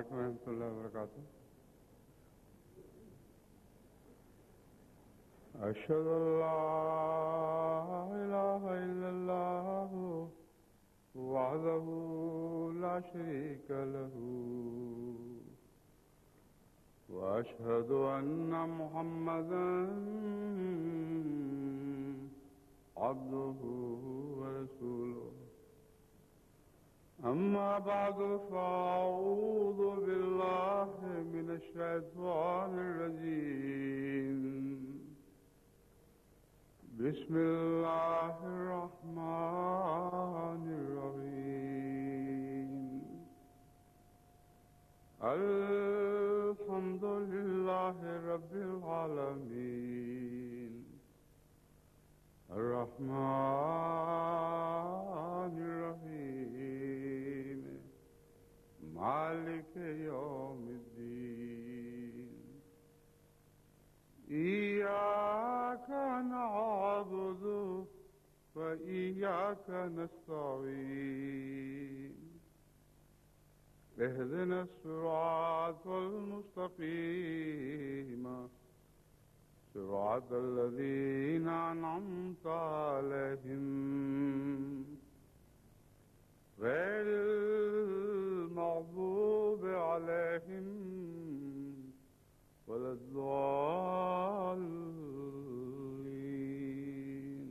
علیکم ورحمۃ اللہ وبرکاتہ. اشهد ان لا اله الا الله وحده لا شريك له واشهد ان محمدا عبده ورسوله. أما بعد فأعوذ بالله من الشيطان الرجيم. بسم الله الرحمن الرحيم. الحمد لله رب العالمين الرحمن الرحيم مالك يوم الدين. إياك نعبد وإياك نستعين. اهدنا الصراط المستقيم صراط الذين أنعمت عليهم غير المغضوب عليهم ولا الضالين.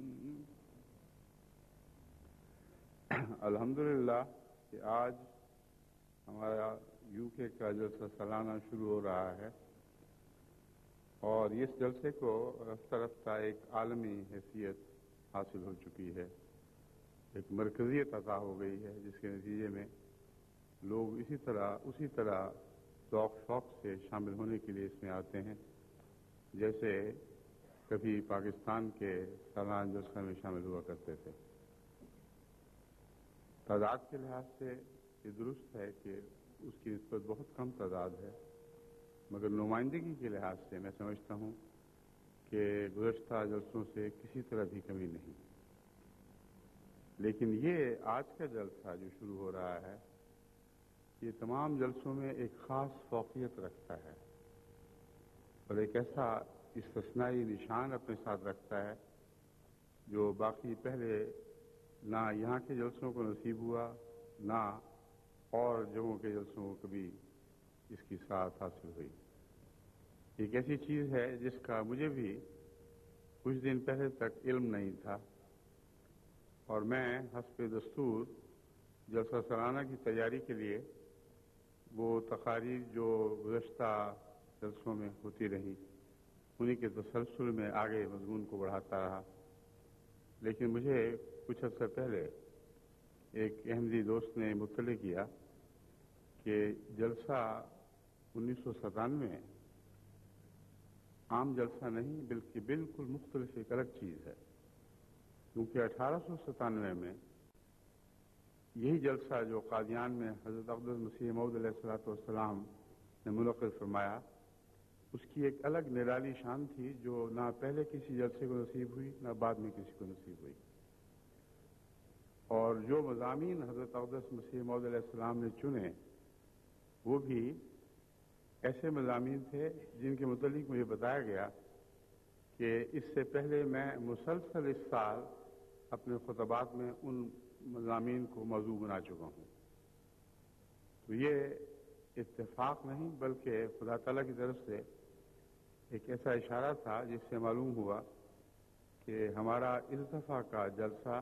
الحمدللہ کہ آج ہمارا UK کا جلسہ سالانہ شروع ہو رہا ہے اور اس جلسے کو رفتہ رفتہ ایک عالمی حیثیت حاصل ہو چکی ہے، ایک مرکزیت عطا ہو گئی ہے، جس کے نتیجے میں لوگ اسی طرح ذوق شوق سے شامل ہونے کے لیے اس میں آتے ہیں جیسے کبھی پاکستان کے سالانہ جلسہ میں شامل ہوا کرتے تھے. تعداد کے لحاظ سے یہ درست ہے کہ اس کی نسبت بہت کم تعداد ہے، مگر نمائندگی کے لحاظ سے میں سمجھتا ہوں کہ گزشتہ جلسوں سے کسی طرح بھی کمی نہیں. لیکن یہ آج کا جلسہ جو شروع ہو رہا ہے یہ تمام جلسوں میں ایک خاص فوقیت رکھتا ہے اور ایک ایسا استثنائی نشان اپنے ساتھ رکھتا ہے جو باقی پہلے نہ یہاں کے جلسوں کو نصیب ہوا نہ اور جگہوں کے جلسوں کو کبھی اس کی سعادت حاصل ہوئی. ایک ایسی چیز ہے جس کا مجھے بھی کچھ دن پہلے تک علم نہیں تھا اور میں حسب دستور جلسہ سالانہ کی تیاری کے لیے وہ تقاریر جو گزشتہ جلسوں میں ہوتی رہی انہی کے تسلسل میں آگے مضمون کو بڑھاتا رہا. لیکن مجھے کچھ عرصہ پہلے ایک احمدی دوست نے مطلع کیا کہ جلسہ 1997 عام جلسہ نہیں بلکہ بالکل مختلف ایک الگ چیز ہے، کیونکہ 1897 میں یہی جلسہ جو قادیان میں حضرت اقدس مسیح موعود علیہ السلام نے منعقد فرمایا اس کی ایک الگ نرالی شان تھی جو نہ پہلے کسی جلسے کو نصیب ہوئی نہ بعد میں کسی کو نصیب ہوئی. اور جو مضامین حضرت اقدس مسیح موعود علیہ السلام نے چنے وہ بھی ایسے مضامین تھے جن کے متعلق مجھے بتایا گیا کہ اس سے پہلے میں مسلسل اس سال اپنے خطبات میں ان مضامین کو موضوع بنا چکا ہوں. تو یہ اتفاق نہیں بلکہ خدا تعالیٰ کی طرف سے ایک ایسا اشارہ تھا جس سے معلوم ہوا کہ ہمارا اس دفعہ کا جلسہ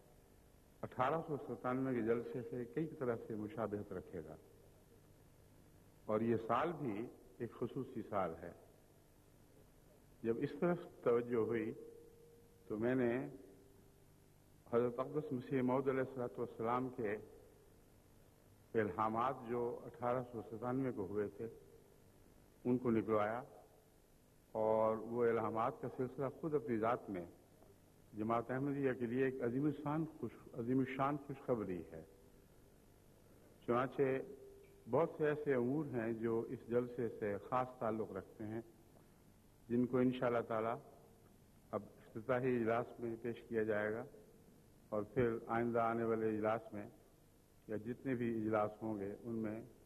1897 کے جلسے سے کئی طرح سے مشابہت رکھے گا اور یہ سال بھی ایک خصوصی سال ہے. جب اس طرف توجہ ہوئی تو میں نے حضرت اقدس مسیح موعود علیہ السلام کے الہامات جو 1897 کو ہوئے تھے ان کو نکلوایا اور وہ الہامات کا سلسلہ خود اپنی ذات میں جماعت احمدیہ کے لیے ایک عظیم الشان خوشخبری ہے. چنانچہ بہت سے ایسے امور ہیں جو اس جلسے سے خاص تعلق رکھتے ہیں جن کو انشاءاللہ تعالی اب افتتاحی اجلاس میں پیش کیا جائے گا اور پھر آئندہ آنے والے اجلاس میں یا جتنے بھی اجلاس ہوں گے ان میں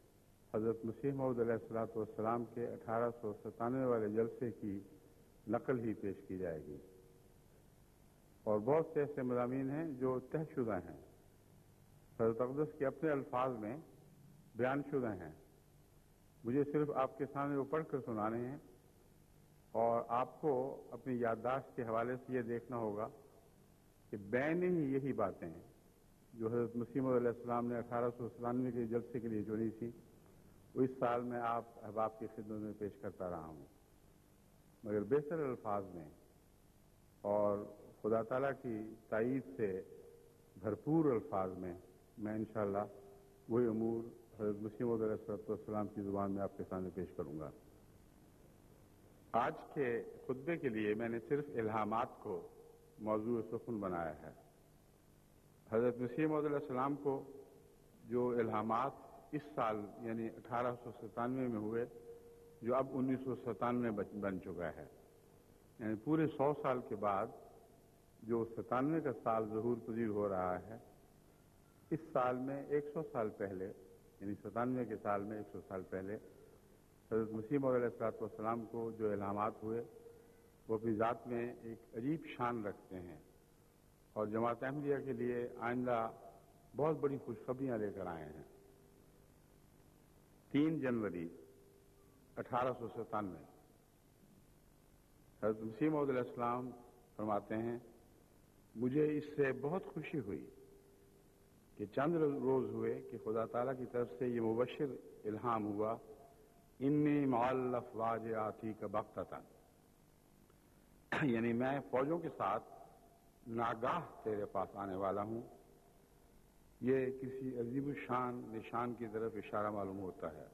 حضرت مسیح موعود علیہ الصلوۃ والسلام کے 1897 والے جلسے کی نقل ہی پیش کی جائے گی، اور بہت سے ایسے مضامین ہیں جو طے شدہ ہیں، حضرت اقدس کے اپنے الفاظ میں بیان شدہ ہیں، مجھے صرف آپ کے سامنے وہ پڑھ کر سنانے ہیں، اور آپ کو اپنی یادداشت کے حوالے سے یہ دیکھنا ہوگا کہ بین ہی یہی باتیں ہیں جو حضرت مسیح موعود علیہ السلام نے 1897 کے جلسے کے لیے چنی تھی، وہ اس سال میں آپ احباب کی خدمت میں پیش کرتا رہا ہوں، مگر بہتر الفاظ میں اور خدا تعالیٰ کی تائید سے بھرپور الفاظ میں میں انشاءاللہ وہی امور حضرت مسیح موعود علیہ السلام کی زبان میں آپ کے سامنے پیش کروں گا۔ آج کے خطبے کے لیے میں نے صرف الہامات کو موضوع سخن بنایا ہے۔ حضرت مسیح موعود علیہ السلام کو جو الہامات اس سال یعنی 1897 میں ہوئے، جو اب 1997 بن چکا ہے، یعنی پورے 100 سال کے بعد جو 97 کا سال ظہور پذیر ہو رہا ہے، اس سال میں 100 سال پہلے یعنی 97 کے سال میں 100 سال پہلے حضرت مسیح موعود علیہ السلام کو جو الہامات ہوئے وہ اپنی ذات میں ایک عجیب شان رکھتے ہیں، اور جماعت احمدیہ کے لیے آئندہ بہت بڑی خوشخبریاں لے کر آئے ہیں۔ 3 جنوری 1897 حضرت مسیح موعود علیہ السلام فرماتے ہیں، مجھے اس سے بہت خوشی ہوئی کہ چند روز ہوئے کہ خدا تعالیٰ کی طرف سے یہ مبشر الہام ہوا، انی مع الافواج آتیک بغتۃ، یعنی میں فوجوں کے ساتھ ناگاہ تیرے پاس آنے والا ہوں۔ یہ کسی عظیم الشان نشان کی طرف اشارہ معلوم ہوتا ہے۔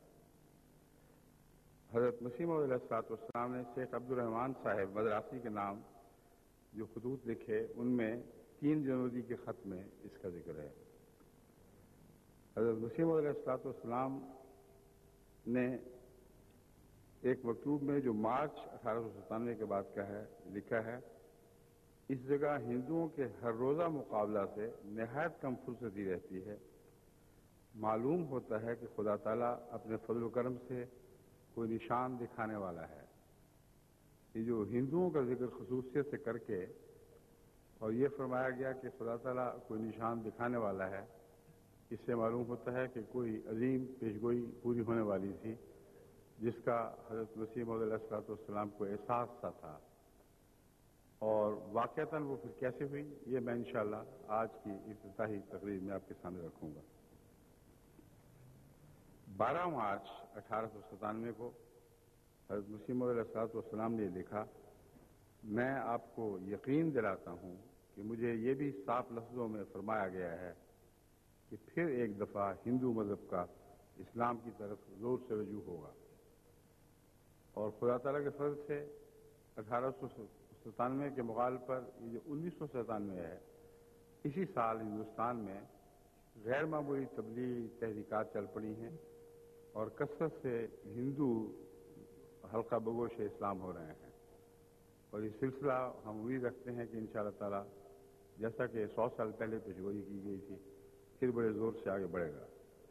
حضرت مسیح موعود علیہ السلام نے شیخ عبد الرحمن صاحب مدراسی کے نام جو خطوط لکھے، ان میں 3 جنوری کے خط میں اس کا ذکر ہے۔ حضرت مسیح موعود علیہ السلام نے ایک مکتوب میں جو مارچ 1897 کے بعد کا ہے لکھا ہے، اس جگہ ہندوؤں کے ہر روزہ مقابلہ سے نہایت کم فرصتی رہتی ہے، معلوم ہوتا ہے کہ خدا تعالیٰ اپنے فضل و کرم سے کوئی نشان دکھانے والا ہے۔ یہ جو ہندوؤں کا ذکر خصوصیت سے کر کے اور یہ فرمایا گیا کہ خدا تعالیٰ کوئی نشان دکھانے والا ہے، اس سے معلوم ہوتا ہے کہ کوئی عظیم پیشگوئی پوری ہونے والی تھی، جس کا حضرت مسیح موعود علیہ السلام کو احساس سا تھا، اور واقعتاً وہ پھر کیسے ہوئی یہ میں انشاءاللہ آج کی افتتاحی تقریر میں آپ کے سامنے رکھوں گا۔ 12 مارچ 1897 کو حضرت مسیح موعود علیہ السلام نے لکھا، میں آپ کو یقین دلاتا ہوں کہ مجھے یہ بھی صاف لفظوں میں فرمایا گیا ہے کہ پھر ایک دفعہ ہندو مذہب کا اسلام کی طرف زور سے رجوع ہوگا، اور خدا تعالیٰ کے فضل سے 1897 کے مقابلے پر یہ جو 1997 ہے، اسی سال ہندوستان میں غیر معمولی تبلیغی تحریکات چل پڑی ہیں، اور کثرت سے ہندو حلقہ بگوش اسلام ہو رہے ہیں، اور یہ سلسلہ ہم امید رکھتے ہیں کہ انشاءاللہ تعالیٰ جیسا کہ 100 سال پہلے پیشگوئی کی گئی تھی پھر بڑے زور سے آگے بڑھے گا۔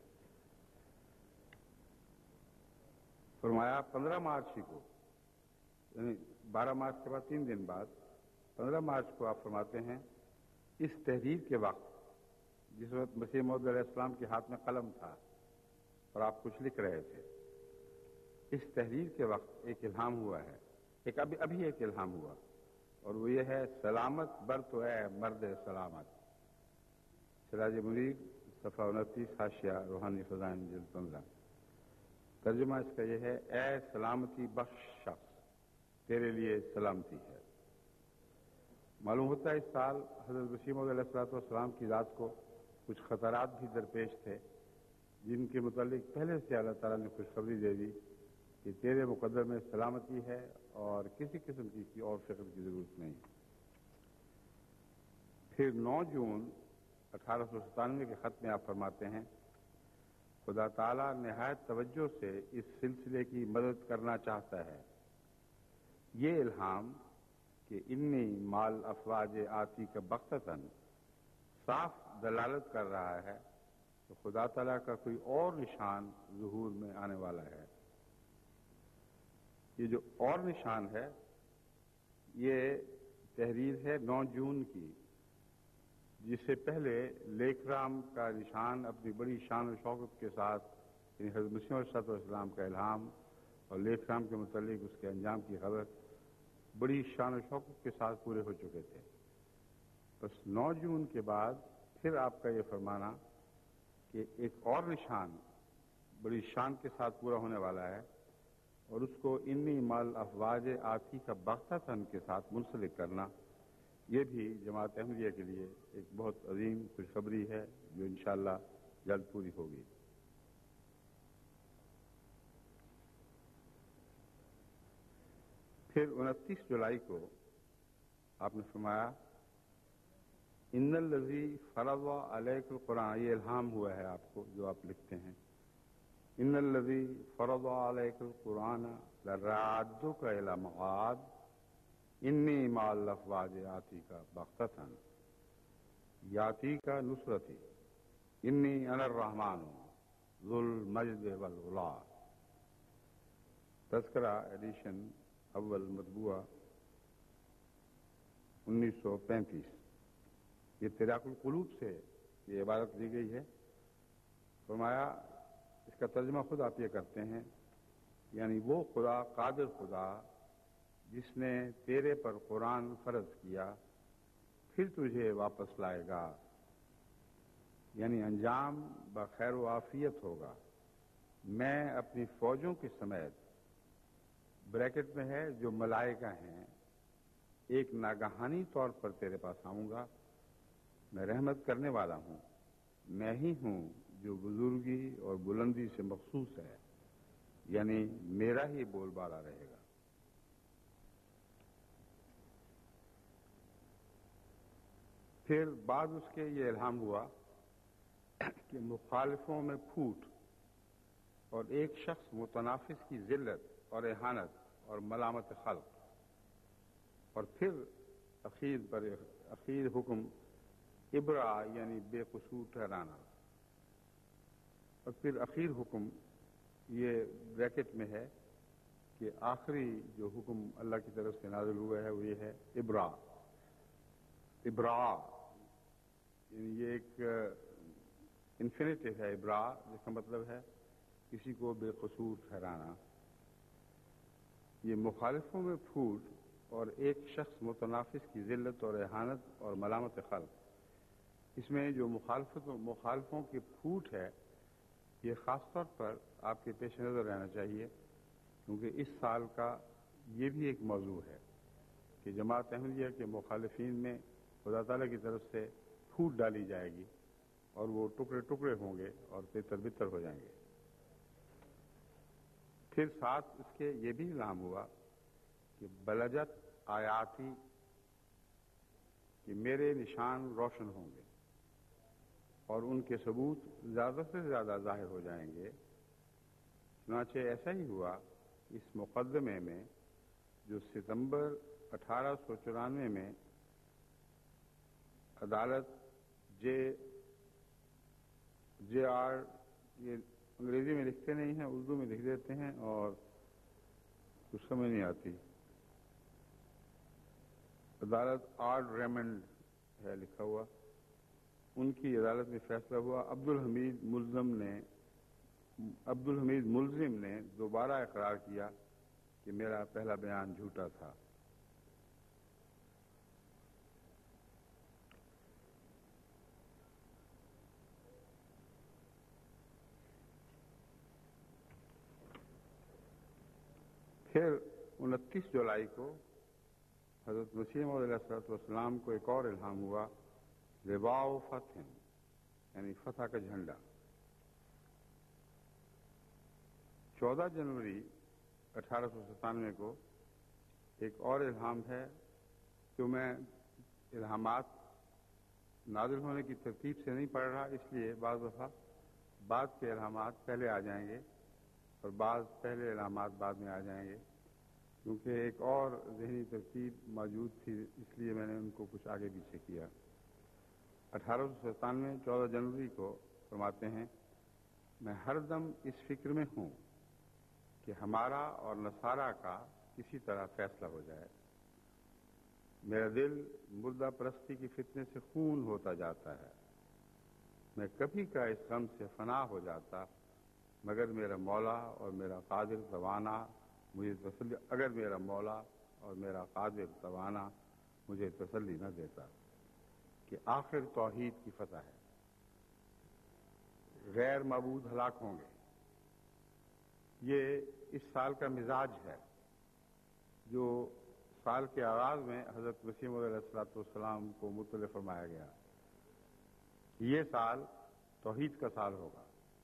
فرمایا 15 مارچ ہی کو، یعنی 12 مارچ کے بعد 3 دن بعد 15 مارچ کو آپ فرماتے ہیں، اس تحریر کے وقت جس وقت مسیح موعود علیہ السلام کے ہاتھ میں قلم تھا اور آپ کچھ لکھ رہے تھے، اس تحریر کے وقت ایک الہام ہوا ہے، ابھی ایک الہام ہوا، اور وہ یہ ہے، سلامت بر تو اے مرد سلامت، سراج منیر صفحہ 29 حاشیہ روحانی خزائن جلد 15۔ ترجمہ اس کا یہ ہے، اے سلامتی بخش شخص، تیرے لیے سلامتی ہے۔ معلوم ہوتا ہے اس سال حضرت مسیح موعود علیہ السلام کی ذات کو کچھ خطرات بھی درپیش تھے، جن کے متعلق پہلے سے اللہ تعالیٰ نے خوشخبری دے دی کہ تیرے مقدر میں سلامتی ہے اور کسی قسم کی اور فکر کی ضرورت نہیں۔ پھر 9 جون 1897 کے خط میں آپ فرماتے ہیں، خدا تعالیٰ نہایت توجہ سے اس سلسلے کی مدد کرنا چاہتا ہے۔ یہ الہام کہ انی مال افواج آتی کا بغتتاً صاف دلالت کر رہا ہے تو خدا تعالیٰ کا کوئی اور نشان ظہور میں آنے والا ہے۔ یہ جو اور نشان ہے یہ تحریر ہے 9 جون کی، جس سے پہلے لیکھ رام کا نشان اپنی بڑی شان و شوکت کے ساتھ، یعنی حضرت مسیح علیہ السلام کا الہام اور لیکھ رام کے متعلق اس کے انجام کی خبر بڑی شان و شوکت کے ساتھ پورے ہو چکے تھے۔ بس 9 جون کے بعد پھر آپ کا یہ فرمانا کہ ایک اور نشان بڑی شان کے ساتھ پورا ہونے والا ہے، اور اس کو انی مال افواج آتی کا بغتتاً کے ساتھ منسلک کرنا، یہ بھی جماعت احمدیہ کے لیے ایک بہت عظیم خوشخبری ہے جو انشاءاللہ جلد پوری ہوگی۔ پھر 29 جولائی کو آپ نے فرمایا ان الذی فرض علیک القرآن، یہ الہام ہوا ہے آپ کو جو آپ لکھتے ہیں، ان الذی فرض علیک القرآن لرادک الی معاد انی مع الافواج آتی کا بغتتاً یاتی کا نصرتی انی انا الرحمن ذو المجد والعلا۔ تذکرہ ایڈیشن اول مطبوعہ 1935۔ یہ تراق القلوب سے یہ عبارت دی گئی ہے۔ فرمایا اس کا ترجمہ خود آپ یہ کرتے ہیں، یعنی وہ خدا، قادر خدا جس نے تیرے پر قرآن فرض کیا پھر تجھے واپس لائے گا، یعنی انجام بخیر و عافیت ہوگا۔ میں اپنی فوجوں کے سمیت، بریکٹ میں ہے جو ملائکہ ہیں، ایک ناگہانی طور پر تیرے پاس آؤں گا۔ میں رحمت کرنے والا ہوں، میں ہی ہوں جو بزرگی اور بلندی سے مخصوص ہے، یعنی میرا ہی بول بالا رہے گا۔ پھر بعد اس کے یہ الہام ہوا کہ مخالفوں میں پھوٹ اور ایک شخص متنافس کی ذلت اور اہانت اور ملامت خلق، اور پھر اخیر حکم ابرا یعنی بے قصور ٹھہرانا، اور پھر اخیر حکم یہ بریکٹ میں ہے کہ آخری جو حکم اللہ کی طرف سے نازل ہوا ہے وہ یہ ہے ابرا یعنی یہ ایک انفینیٹو ہے ابرا، جس کا مطلب ہے کسی کو بے قصور ٹھہرانا۔ یہ مخالفوں میں پھوٹ اور ایک شخص متنافس کی ذلت اور اہانت اور ملامت خلق، اس میں جو مخالفوں کی پھوٹ ہے یہ خاص طور پر آپ کے پیش نظر رہنا چاہیے، کیونکہ اس سال کا یہ بھی ایک موضوع ہے کہ جماعت احمدیہ کے مخالفین میں خدا تعالیٰ کی طرف سے پھوٹ ڈالی جائے گی اور وہ ٹکڑے ٹکڑے ہوں گے اور تتر بتر ہو جائیں گے۔ پھر ساتھ اس کے یہ بھی الہام ہوا کہ بلجت آیاتی، کہ میرے نشان روشن ہوں گے اور ان کے ثبوت زیادہ سے زیادہ ظاہر ہو جائیں گے۔ چنانچہ ایسا ہی ہوا اس مقدمے میں جو ستمبر 1894 میں عدالت جے آر، یہ انگریزی میں لکھتے نہیں ہیں، اردو میں لکھ دیتے ہیں اور کچھ سمجھ نہیں آتی، عدالت آر ریمنڈ ہے لکھا ہوا، ان کی عدالت میں فیصلہ ہوا عبد الحمید ملزم نے دوبارہ اقرار کیا کہ میرا پہلا بیان جھوٹا تھا۔ پھر 29 جولائی کو حضرت مسیح موعود علیہ السلام کو ایک اور الہام ہوا، لواء فتح، یعنی فتح کا جھنڈا۔ 14 جنوری 1897 کو ایک اور الہام ہے، جو میں الہامات نازل ہونے کی ترتیب سے نہیں پڑھ رہا، اس لیے بعض دفعہ بعد کے الہامات پہلے آ جائیں گے اور بعض پہلے الہامات بعد میں آ جائیں گے، کیونکہ ایک اور ذہنی ترتیب موجود تھی، اس لیے میں نے ان کو کچھ آگے پیچھے کیا۔ 1897 14 جنوری کو فرماتے ہیں میں ہر دم اس فکر میں ہوں کہ ہمارا اور نصارہ کا کسی طرح فیصلہ ہو جائے. میرا دل مردہ پرستی کی فتنے سے خون ہوتا جاتا ہے. میں کبھی کا اس غم سے فنا ہو جاتا مگر میرا مولا اور میرا قادر توانا مجھے تسلی اگر میرا مولا اور میرا قادر توانا مجھے تسلی نہ دیتا کہ آخر توحید کی فتح ہے. غیر معبود ہلاک ہوں گے. یہ اس سال کا مزاج ہے جو سال کے آغاز میں حضرت مسیح موعود علیہ السلام کو مطلع فرمایا گیا. یہ سال توحید کا سال ہوگا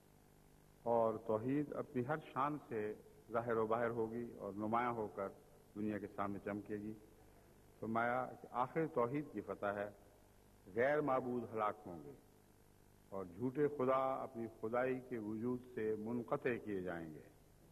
اور توحید اپنی ہر شان سے ظاہر و باہر ہوگی اور نمایاں ہو کر دنیا کے سامنے چمکے گی. فرمایا کہ آخر توحید کی فتح ہے. غیر معبود ہلاک ہوں گے اور جھوٹے خدا اپنی خدائی کے وجود سے منقطع کیے جائیں گے.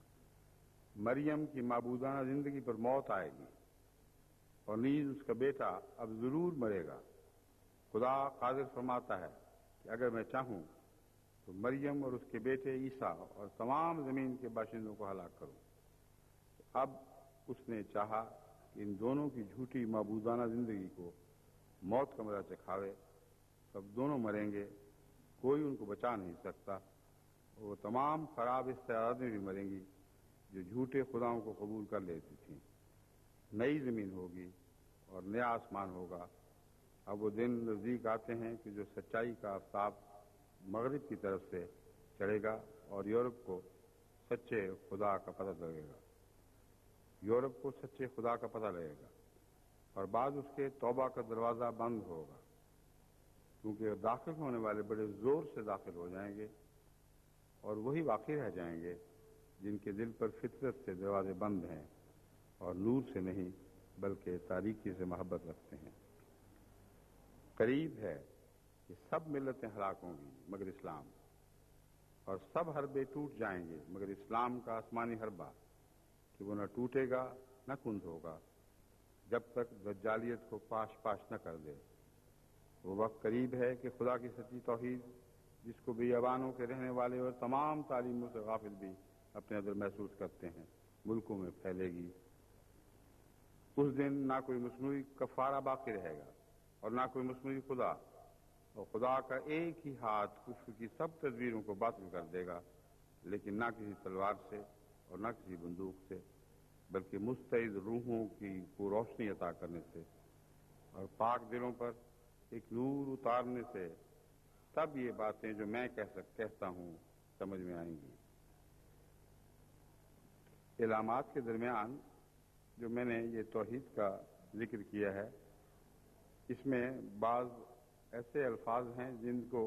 مریم کی معبودانہ زندگی پر موت آئے گی اور نیز اس کا بیٹا اب ضرور مرے گا. خدا قادر فرماتا ہے کہ اگر میں چاہوں تو مریم اور اس کے بیٹے عیسیٰ اور تمام زمین کے باشندوں کو ہلاک کروں. اب اس نے چاہا کہ ان دونوں کی جھوٹی معبودانہ زندگی کو موت کا مزہ چکھاوے. تب دونوں مریں گے, کوئی ان کو بچا نہیں سکتا. وہ تمام خراب استعدادیں بھی مریں گی جو جھوٹے خداؤں کو قبول کر لیتی تھیں. نئی زمین ہوگی اور نیا آسمان ہوگا. اب وہ دن نزدیک آتے ہیں کہ جو سچائی کا آفتاب مغرب کی طرف سے چڑھے گا اور یورپ کو سچے خدا کا پتہ لگے گا. یورپ کو سچے خدا کا پتہ لگے گا اور بعد اس کے توبہ کا دروازہ بند ہوگا کیونکہ داخل ہونے والے بڑے زور سے داخل ہو جائیں گے اور وہی باقی رہ جائیں گے جن کے دل پر فطرت سے دروازے بند ہیں اور نور سے نہیں بلکہ تاریکی سے محبت رکھتے ہیں. قریب ہے کہ سب ملتیں ہلاک ہوں گی مگر اسلام, اور سب حربے ٹوٹ جائیں گے مگر اسلام کا آسمانی حربہ کہ وہ نہ ٹوٹے گا نہ کند ہوگا جب تک دجالیت کو پاش پاش نہ کر دے. وہ وقت قریب ہے کہ خدا کی سچی توحید جس کو بیابانوں کے رہنے والے اور تمام تعلیموں سے غافل بھی اپنے اندر محسوس کرتے ہیں ملکوں میں پھیلے گی. اس دن نہ کوئی مصنوعی کفارہ باقی رہے گا اور نہ کوئی مصنوعی خدا, اور خدا کا ایک ہی ہاتھ کفر کی سب تدبیروں کو باطل کر دے گا, لیکن نہ کسی تلوار سے اور نہ کسی بندوق سے بلکہ مستعد روحوں کو روشنی عطا کرنے سے اور پاک دلوں پر ایک نور اتارنے سے. تب یہ باتیں جو میں کہتا ہوں سمجھ میں آئیں گی. علامات کے درمیان جو میں نے یہ توحید کا ذکر کیا ہے اس میں بعض ایسے الفاظ ہیں جن کو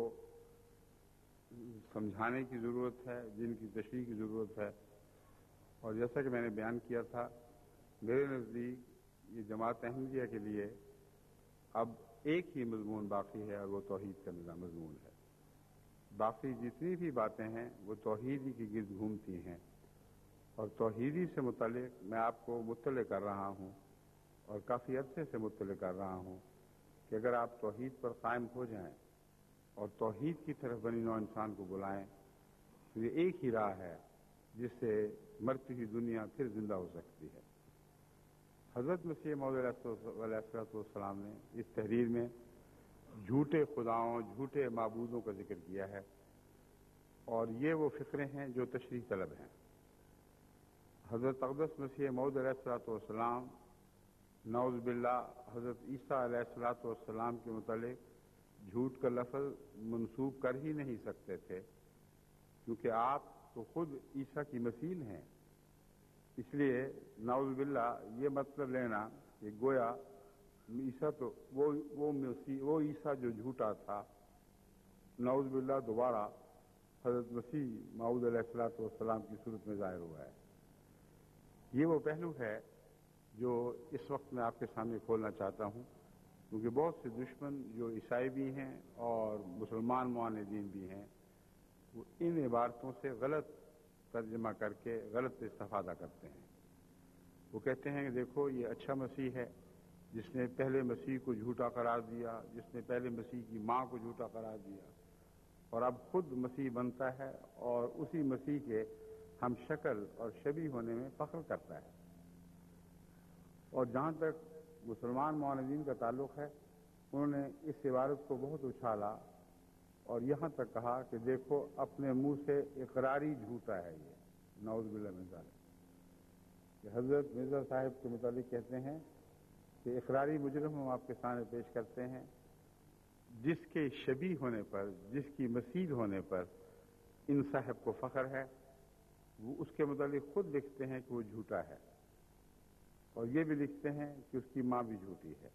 سمجھانے کی ضرورت ہے, جن کی تشریح کی ضرورت ہے. اور جیسا کہ میں نے بیان کیا تھا میرے نزدیک یہ جماعت احمدیہ کے لیے اب ایک ہی مضمون باقی ہے اور وہ توحید کا مضمون ہے. باقی جتنی بھی باتیں ہیں وہ توحید ہی کی گرد گھومتی ہیں اور توحیدی سے متعلق میں آپ کو مطلع کر رہا ہوں اور کافی عرصے سے مطلع کر رہا ہوں کہ اگر آپ توحید پر قائم ہو جائیں اور توحید کی طرف بنی نوع انسان کو بلائیں تو یہ ایک ہی راہ ہے جس سے مرتی ہوئی دنیا پھر زندہ ہو سکتی ہے. حضرت مسیح موعود علیہ السلام نے اس تحریر میں جھوٹے خداؤں جھوٹے معبودوں کا ذکر کیا ہے اور یہ وہ فقرے ہیں جو تشریح طلب ہیں. حضرت اقدس مسیح موعود علیہ السلام نعوذ باللہ حضرت عیسیٰ علیہ السلام کے متعلق جھوٹ کا لفظ منسوب کر ہی نہیں سکتے تھے کیونکہ آپ تو خود عیسیٰ کی مثیل ہیں. اس لیے نعوذ باللہ یہ مطلب لینا کہ گویا عیسیٰ تو وہ عیسیٰ جو جھوٹا تھا نعوذ باللہ دوبارہ حضرت مسیح موعود علیہ السلام کی صورت میں ظاہر ہوا ہے. یہ وہ پہلو ہے جو اس وقت میں آپ کے سامنے کھولنا چاہتا ہوں کیونکہ بہت سے دشمن جو عیسائی بھی ہیں اور مسلمان معاندین بھی ہیں وہ ان عبارتوں سے غلط ترجمہ کر کے غلط استفادہ کرتے ہیں. وہ کہتے ہیں کہ دیکھو یہ اچھا مسیح ہے جس نے پہلے مسیح کو جھوٹا قرار دیا, جس نے پہلے مسیح کی ماں کو جھوٹا قرار دیا, اور اب خود مسیح بنتا ہے اور اسی مسیح کے ہم شکل اور شبیہ ہونے میں فخر کرتا ہے۔ اور جہاں تک مسلمان معاندین کا تعلق ہے، انہوں نے اس عبارت کو بہت اچھالا اور یہاں تک کہا کہ دیکھو اپنے منہ سے اقراری جھوٹا ہے یہ، نعوذ باللہ من ذالک۔ کہ حضرت مرزا صاحب کے متعلق کہتے ہیں کہ اقراری مجرم ہم آپ کے سامنے پیش کرتے ہیں، جس کے شبیہ ہونے پر، جس کی مثیل ہونے پر ان صاحب کو فخر ہے، وہ اس کے متعلق خود لکھتے ہیں کہ وہ جھوٹا ہے، اور یہ بھی لکھتے ہیں کہ اس کی ماں بھی جھوٹی ہے۔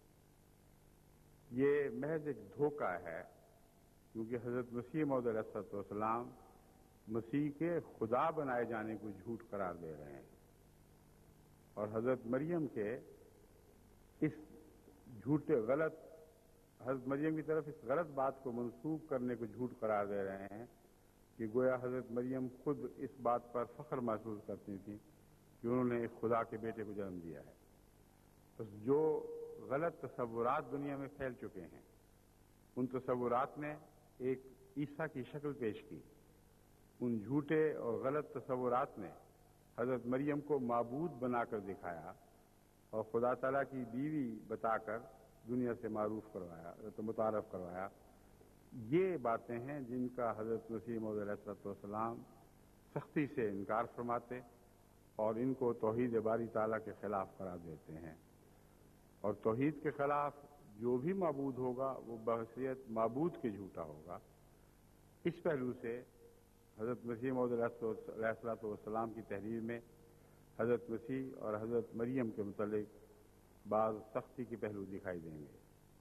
یہ محض ایک دھوکہ ہے، کیونکہ حضرت مسیح موعود علیہ الصلوۃ والسلام مسیح کے خدا بنائے جانے کو جھوٹ قرار دے رہے ہیں، اور حضرت مریم کے اس جھوٹے غلط، حضرت مریم کی طرف اس غلط بات کو منسوب کرنے کو جھوٹ قرار دے رہے ہیں کہ گویا حضرت مریم خود اس بات پر فخر محسوس کرتی تھیں کہ انہوں نے ایک خدا کے بیٹے کو جنم دیا ہے۔ بس جو غلط تصورات دنیا میں پھیل چکے ہیں، ان تصورات نے ایک عیسیٰ کی شکل پیش کی، ان جھوٹے اور غلط تصورات نے حضرت مریم کو معبود بنا کر دکھایا اور خدا تعالیٰ کی بیوی بتا کر دنیا سے متعارف کروایا۔ یہ باتیں ہیں جن کا حضرت مسیح موعود علیہ الصلوۃ والسلام سختی سے انکار فرماتے اور ان کو توحید باری تعالیٰ کے خلاف قرار دیتے ہیں، اور توحید کے خلاف جو بھی معبود ہوگا وہ بحیثیت معبود کے جھوٹا ہوگا۔ اس پہلو سے حضرت مسیح موعود علیہ الصلوۃ والسلام کی تحریر میں حضرت مسیح اور حضرت مریم کے متعلق بعض سختی کے پہلو دکھائی دیں گے،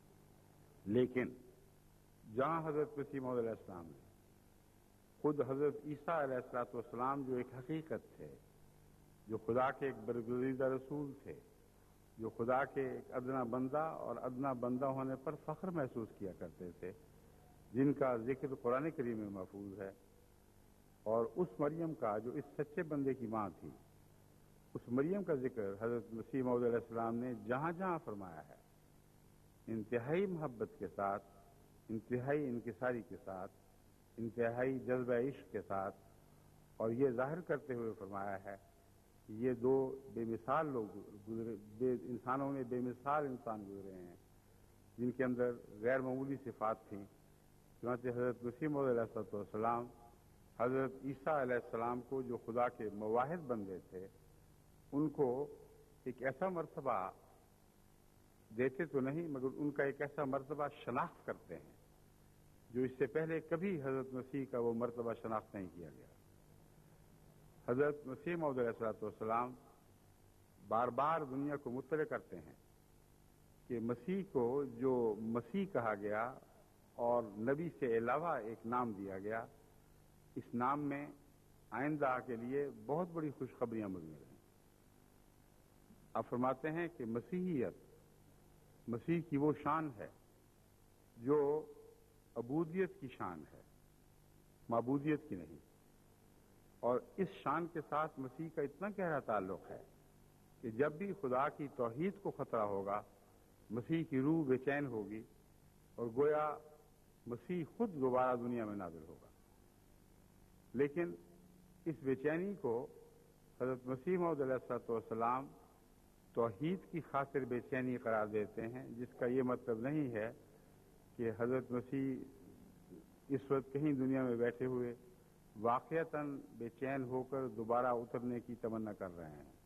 لیکن جہاں حضرت مسیح موعود علیہ السلام نے خود حضرت عیسیٰ علیہ الصلوۃ والسلام جو ایک حقیقت تھے، جو خدا کے ایک برگزیدہ رسول تھے، جو خدا کے ایک ادنا بندہ اور ادنا بندہ ہونے پر فخر محسوس کیا کرتے تھے، جن کا ذکر قرآن کریم میں محفوظ ہے، اور اس مریم کا جو اس سچے بندے کی ماں تھی، اس مریم کا ذکر حضرت مسیح موعود علیہ السلام نے جہاں جہاں فرمایا ہے، انتہائی محبت کے ساتھ، انتہائی انکساری کے ساتھ، انتہائی جذبہ عشق کے ساتھ، اور یہ ظاہر کرتے ہوئے فرمایا ہے کہ یہ دو بے مثال لوگ گزرے، انسانوں میں بے مثال انسان گزرے ہیں جن کے اندر غیر معمولی صفات تھیں۔ چنانچہ حضرت مسیح موعود علیہ السلام حضرت عیسیٰ علیہ السلام کو جو خدا کے مواحد بندے تھے، ان کو ایک ایسا مرتبہ دیتے تو نہیں، مگر ان کا ایک ایسا مرتبہ شناخت کرتے ہیں جو اس سے پہلے کبھی حضرت مسیح کا وہ مرتبہ شناخت نہیں کیا گیا۔ حضرت مسیح موعود علیہ السلام بار بار دنیا کو مطلع کرتے ہیں کہ مسیح کو جو مسیح کہا گیا اور نبی سے علاوہ ایک نام دیا گیا، اس نام میں آئندہ کے لیے بہت بڑی خوشخبریاں مضمر ہیں۔ آپ فرماتے ہیں کہ مسیحیت، مسیح کی وہ شان ہے جو عبودیت کی شان ہے، معبودیت کی نہیں، اور اس شان کے ساتھ مسیح کا اتنا گہرا تعلق ہے کہ جب بھی خدا کی توحید کو خطرہ ہوگا، مسیح کی روح بے چین ہوگی اور گویا مسیح خود دوبارہ دنیا میں نازل ہوگا۔ لیکن اس بے چینی کو حضرت مسیح موعود علیہ السلام توحید کی خاطر بے چینی قرار دیتے ہیں، جس کا یہ مطلب نہیں ہے کہ حضرت مسیح اس وقت کہیں دنیا میں بیٹھے ہوئے واقعتاً بے چین ہو کر دوبارہ اترنے کی تمنا کر رہے ہیں۔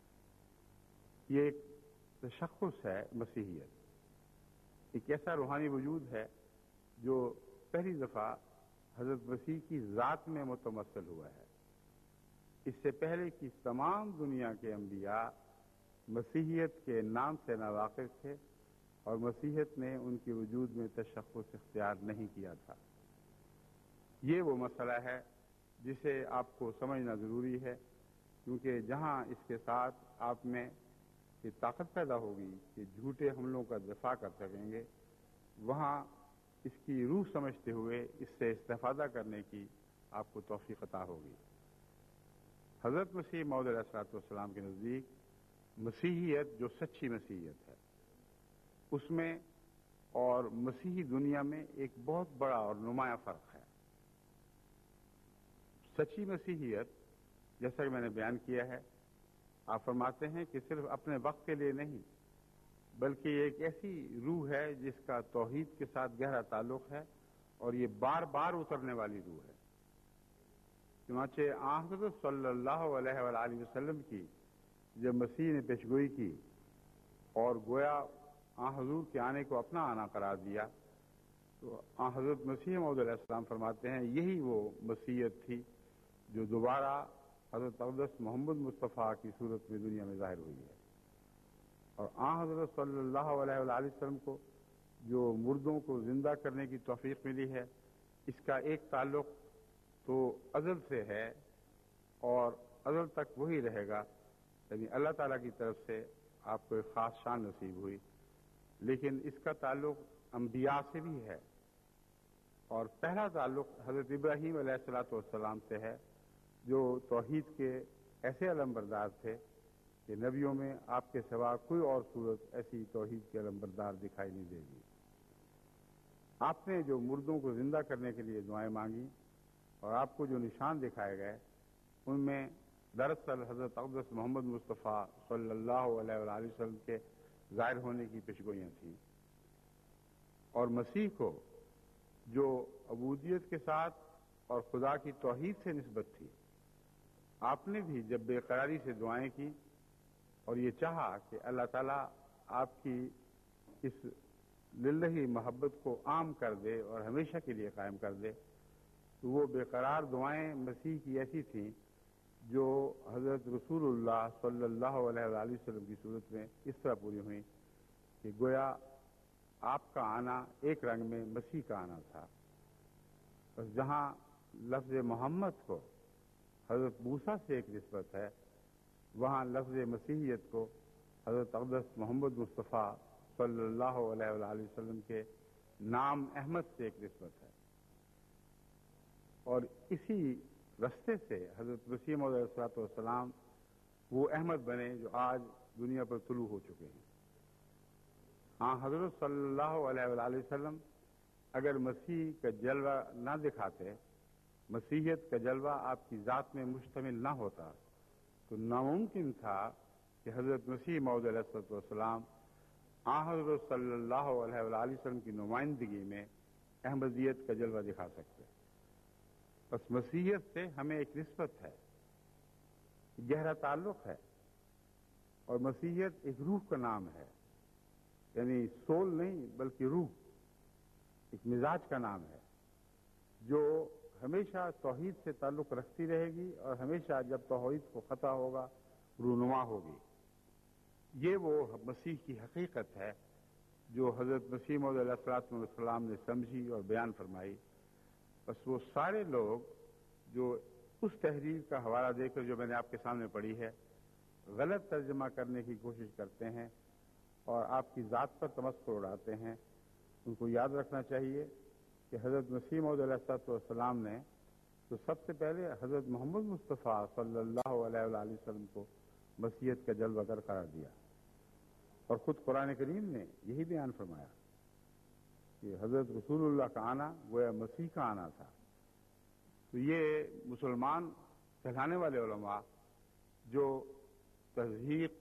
یہ ایک تشخص ہے مسیحیت، ایک ایسا روحانی وجود ہے جو پہلی دفعہ حضرت مسیح کی ذات میں متمثل ہوا ہے۔ اس سے پہلے کی تمام دنیا کے انبیاء مسیحیت کے نام سے ناواقف تھے اور مسیحیت نے ان کے وجود میں تشخص اختیار نہیں کیا تھا۔ یہ وہ مسئلہ ہے جسے آپ کو سمجھنا ضروری ہے، کیونکہ جہاں اس کے ساتھ آپ میں یہ طاقت پیدا ہوگی کہ جھوٹے حملوں کا دفاع کر سکیں گے، وہاں اس کی روح سمجھتے ہوئے اس سے استفادہ کرنے کی آپ کو توفیق عطا ہوگی۔ حضرت مسیح موعود علیہ السلام کے نزدیک مسیحیت جو سچی مسیحیت ہے، اس میں اور مسیحی دنیا میں ایک بہت بڑا اور نمایاں فرق ہے۔ سچی مسیحیت جیسا کہ میں نے بیان کیا ہے، آپ فرماتے ہیں کہ صرف اپنے وقت کے لیے نہیں بلکہ یہ ایک ایسی روح ہے جس کا توحید کے ساتھ گہرا تعلق ہے اور یہ بار بار اترنے والی روح ہے۔ چنانچہ حضرت صلی اللہ علیہ وآلہ وسلم کی جب مسیح نے پیشگوئی کی اور گویا حضور کے آنے کو اپنا آنا قرار دیا تو حضرت مسیح موعود علیہ السلام فرماتے ہیں یہی وہ مسیحیت تھی جو دوبارہ حضرت اقدس محمد مصطفیٰ کی صورت میں دنیا میں ظاہر ہوئی ہے۔ اور حضرت صلی اللہ علیہ وآلہ وسلم کو جو مردوں کو زندہ کرنے کی توفیق ملی ہے، اس کا ایک تعلق تو ازل سے ہے اور ازل تک وہی رہے گا، یعنی اللہ تعالیٰ کی طرف سے آپ کو ایک خاص شان نصیب ہوئی، لیکن اس کا تعلق انبیاء سے بھی ہے۔ اور پہلا تعلق حضرت ابراہیم علیہ السلام سے ہے جو توحید کے ایسے علمبردار تھے کہ نبیوں میں آپ کے سوا کوئی اور صورت ایسی توحید کے علمبردار دکھائی نہیں دے گی۔ آپ نے جو مردوں کو زندہ کرنے کے لیے دعائیں مانگی اور آپ کو جو نشان دکھائے گئے ان میں دراصل حضرت اقدس محمد مصطفیٰ صلی اللہ علیہ وآلہ وسلم کے ظاہر ہونے کی پیشگوئیاں تھیں، اور مسیح کو جو عبودیت کے ساتھ اور خدا کی توحید سے نسبت تھی، آپ نے بھی جب بے قراری سے دعائیں کی اور یہ چاہا کہ اللہ تعالیٰ آپ کی اس للہی محبت کو عام کر دے اور ہمیشہ کے لیے قائم کر دے، تو وہ بے قرار دعائیں مسیح کی ایسی تھیں جو حضرت رسول اللہ صلی اللہ علیہ وآلہ وسلم کی صورت میں اس طرح پوری ہوئیں کہ گویا آپ کا آنا ایک رنگ میں مسیح کا آنا تھا۔ بس جہاں لفظ محمد کو حضرت موسیٰ سے ایک نسبت ہے، وہاں لفظ مسیحیت کو حضرت اقدس محمد مصطفیٰ صلی اللہ علیہ وآلہ وسلم کے نام احمد سے ایک نسبت ہے، اور اسی رستے سے حضرت مسیح موعود علیہ السلام وہ احمد بنے جو آج دنیا پر طلوع ہو چکے ہیں۔ حضرت صلی اللہ علیہ وآلہ وسلم اگر مسیح کا جلوہ نہ دکھاتے، مسیحیت کا جلوہ آپ کی ذات میں مشتمل نہ ہوتا، تو ناممکن تھا کہ حضرت مسیح موعود علیہ السلام حضرت صلی اللہ علیہ وآلہ وسلم کی نمائندگی میں احمدیت کا جلوہ دکھا سکتے۔ بس مسیحیت سے ہمیں ایک نسبت ہے، گہرا تعلق ہے، اور مسیحیت ایک روح کا نام ہے، یعنی سول نہیں بلکہ روح، ایک مزاج کا نام ہے جو ہمیشہ توحید سے تعلق رکھتی رہے گی اور ہمیشہ جب توحید کو خطا ہوگا رونما ہوگی۔ یہ وہ مسیح کی حقیقت ہے جو حضرت مسیح موعود علیہ السلام نے سمجھی اور بیان فرمائی۔ بس وہ سارے لوگ جو اس تحریر کا حوالہ دے کر جو میں نے آپ کے سامنے پڑھی ہے غلط ترجمہ کرنے کی کوشش کرتے ہیں اور آپ کی ذات پر تمسخر اڑاتے ہیں، ان کو یاد رکھنا چاہیے کہ حضرت مسیح موعود علیہ السلام نے تو سب سے پہلے حضرت محمد مصطفیٰ صلی اللہ علیہ وآلہ وسلم کو مسیحیت کا جلوہ گر قرار دیا، اور خود قرآن کریم نے یہی بیان فرمایا کہ حضرت رسول اللہ کا آنا گویا مسیح کا آنا تھا۔ تو یہ مسلمان کہلانے والے علماء جو تضحیق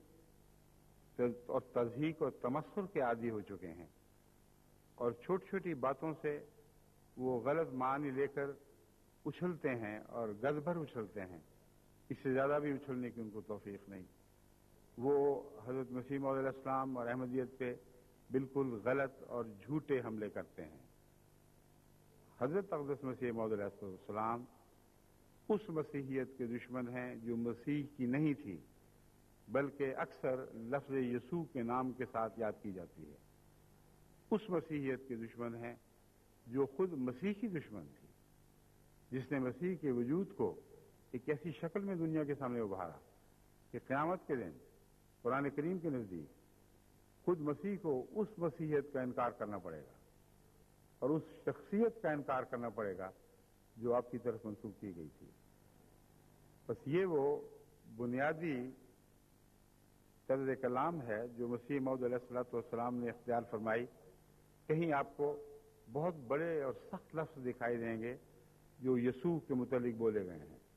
اور تمسخر کے عادی ہو چکے ہیں اور چھوٹی چھوٹی باتوں سے وہ غلط معنی لے کر اچھلتے ہیں اور گز بھر اچھلتے ہیں، اس سے زیادہ بھی اچھلنے کی ان کو توفیق نہیں، وہ حضرت مسیح موعود علیہ السلام اور احمدیت پہ بالکل غلط اور جھوٹے حملے کرتے ہیں۔ حضرت اقدس مسیح موعود علیہ السلام اس مسیحیت کے دشمن ہیں جو مسیح کی نہیں تھی بلکہ اکثر لفظ یسوع کے نام کے ساتھ یاد کی جاتی ہے۔ اس مسیحیت کے دشمن ہیں جو خود مسیح کی دشمن تھی، جس نے مسیح کے وجود کو ایک ایسی شکل میں دنیا کے سامنے ابھارا کہ قیامت کے دن قرآن کریم کے نزدیک خود مسیح کو اس مسیحیت کا انکار کرنا پڑے گا اور اس شخصیت کا انکار کرنا پڑے گا جو آپ کی طرف منسوب کی گئی تھی۔ بس یہ وہ بنیادی طرز کلام ہے جو مسیح موعود علیہ السلام نے اختیار فرمائی۔ کہیں آپ کو بہت بڑے اور سخت لفظ دکھائی دیں گے جو یسوع کے متعلق بولے گئے ہیں،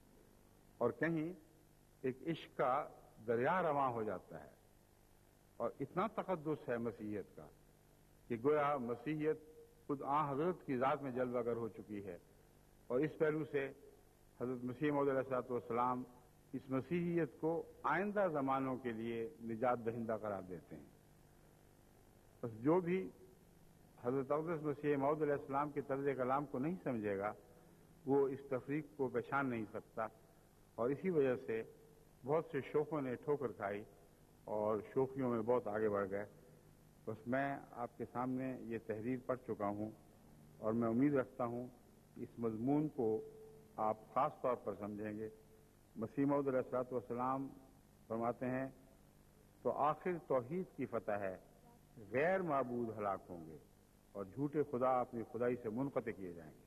اور کہیں ایک عشق کا دریا رواں ہو جاتا ہے. اور اتنا تقدس ہے مسیحیت کا کہ گویا مسیحیت خود حضرت کی ذات میں جلوہ گر ہو چکی ہے. اور اس پہلو سے حضرت مسیح موعود علیہ السلام اس مسیحیت کو آئندہ زمانوں کے لیے نجات دہندہ قرار دیتے ہیں. بس جو بھی حضرت اقدس مسیح موعود علیہ السلام کے طرز کلام کو نہیں سمجھے گا وہ اس تفریق کو پہچان نہیں سکتا. اور اسی وجہ سے بہت سے شوخوں نے ٹھوکر کھائی اور شوخیوں میں بہت آگے بڑھ گئے. بس میں آپ کے سامنے یہ تحریر پڑھ چکا ہوں اور میں امید رکھتا ہوں کہ اس مضمون کو آپ خاص طور پر سمجھیں گے. مسیح موعود علیہ السلام فرماتے ہیں تو آخر توحید کی فتح ہے، غیر معبود ہلاک ہوں گے اور جھوٹے خدا اپنی خدائی سے منقطع کیے جائیں گے.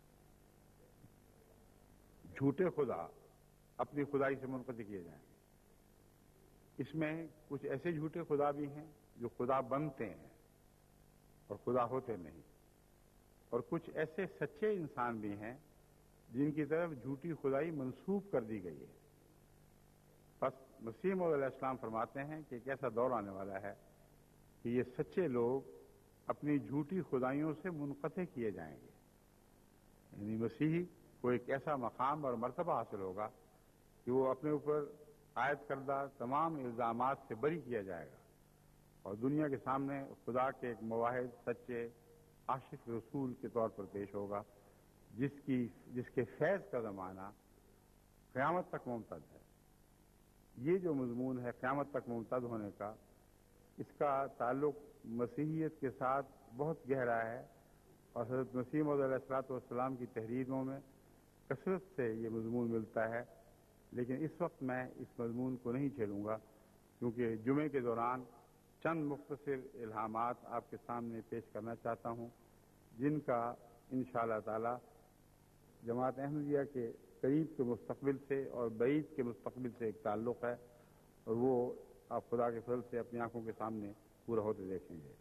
جھوٹے خدا اپنی خدائی سے منقطع کیے جائیں گے. اس میں کچھ ایسے جھوٹے خدا بھی ہیں جو خدا بنتے ہیں اور خدا ہوتے نہیں، اور کچھ ایسے سچے انسان بھی ہیں جن کی طرف جھوٹی خدائی منسوب کر دی گئی ہے. بس مسیح موعود علیہ السلام فرماتے ہیں کہ ایک ایسا دور آنے والا ہے کہ یہ سچے لوگ اپنی جھوٹی خدائیوں سے منقطع کیے جائیں گے. یعنی مسیحی کو ایک ایسا مقام اور مرتبہ حاصل ہوگا کہ وہ اپنے اوپر عائد کردہ تمام الزامات سے بری کیا جائے گا اور دنیا کے سامنے خدا کے ایک مواحد سچے عاشق رسول کے طور پر پیش ہوگا جس کے فیض کا زمانہ قیامت تک ممتد ہے. یہ جو مضمون ہے قیامت تک ممتد ہونے کا، اس کا تعلق مسیحیت کے ساتھ بہت گہرا ہے اور حضرت مسیح موعود علیہ السلام کی تحریروں میں کثرت سے یہ مضمون ملتا ہے. لیکن اس وقت میں اس مضمون کو نہیں چھیڑوں گا کیونکہ جمعے کے دوران چند مختصر الہامات آپ کے سامنے پیش کرنا چاہتا ہوں جن کا انشاءاللہ تعالی جماعت احمدیہ کے قریب کے مستقبل سے اور بعید کے مستقبل سے ایک تعلق ہے اور وہ آپ خدا کے فضل سے اپنی آنکھوں کے سامنے پورا ہوتے دیکھیں گے.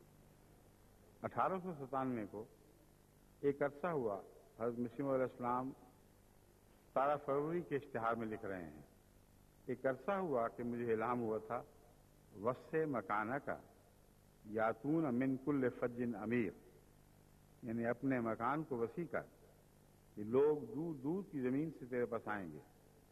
1897 کو ایک عرصہ ہوا حضرت مسیح موعود علیہ السلام 17 فروری کے اشتہار میں لکھ رہے ہیں. ایک عرصہ ہوا کہ مجھے الہام ہوا تھا وسع مکانہ کا یاتون من کل فج امیر، یعنی اپنے مکان کو وسیع کر کہ لوگ دور دور کی زمین سے تیرے پاس آئیں گے.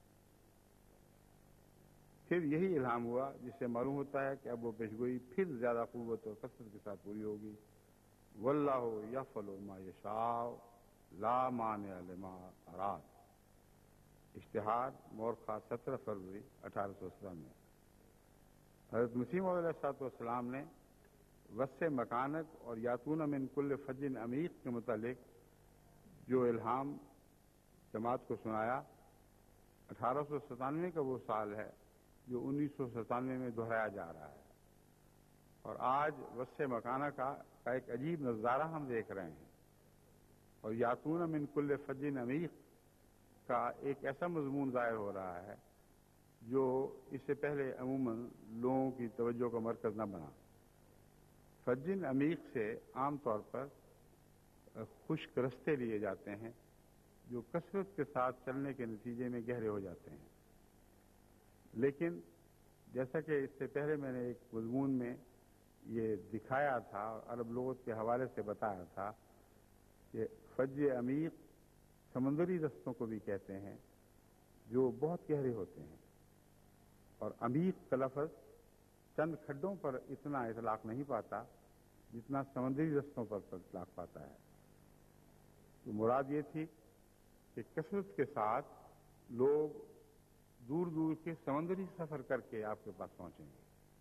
پھر یہی الہام ہوا جس سے معلوم ہوتا ہے کہ اب وہ پیشگوئی پھر زیادہ قوت اور کثرت کے ساتھ پوری ہوگی. واللہ یفعل ما یشاء لا مانع لما اراد. اشتہار مورخہ 17 فروری 1817 میں. حضرت مسیح موعود علیہ السلام نے وسع مکانت اور یاتون من کل فج عمیق کے متعلق جو الہام جماعت کو سنایا، 1897 کا وہ سال ہے جو 1997 میں دہرایا جا رہا ہے. اور آج وسع مکانہ کا ایک عجیب نظارہ ہم دیکھ رہے ہیں. اور یاتون من کل فج عمیق کا ایک ایسا مضمون ظاہر ہو رہا ہے جو اس سے پہلے عموماً لوگوں کی توجہ کا مرکز نہ بنا. فج عمیق سے عام طور پر خشک رستے لیے جاتے ہیں جو کثرت کے ساتھ چلنے کے نتیجے میں گہرے ہو جاتے ہیں. لیکن جیسا کہ اس سے پہلے میں نے ایک مضمون میں یہ دکھایا تھا اور عرب لغت کے حوالے سے بتایا تھا کہ فج عمیق سمندری رستوں کو بھی کہتے ہیں جو بہت گہرے ہوتے ہیں. اور عمیق کا لفظ چند کھڈوں پر اتنا اطلاق نہیں پاتا جتنا سمندری رستوں پر اطلاق پاتا ہے. تو مراد یہ تھی کہ کثرت کے ساتھ لوگ دور دور کے سمندری سفر کر کے آپ کے پاس پہنچیں گے.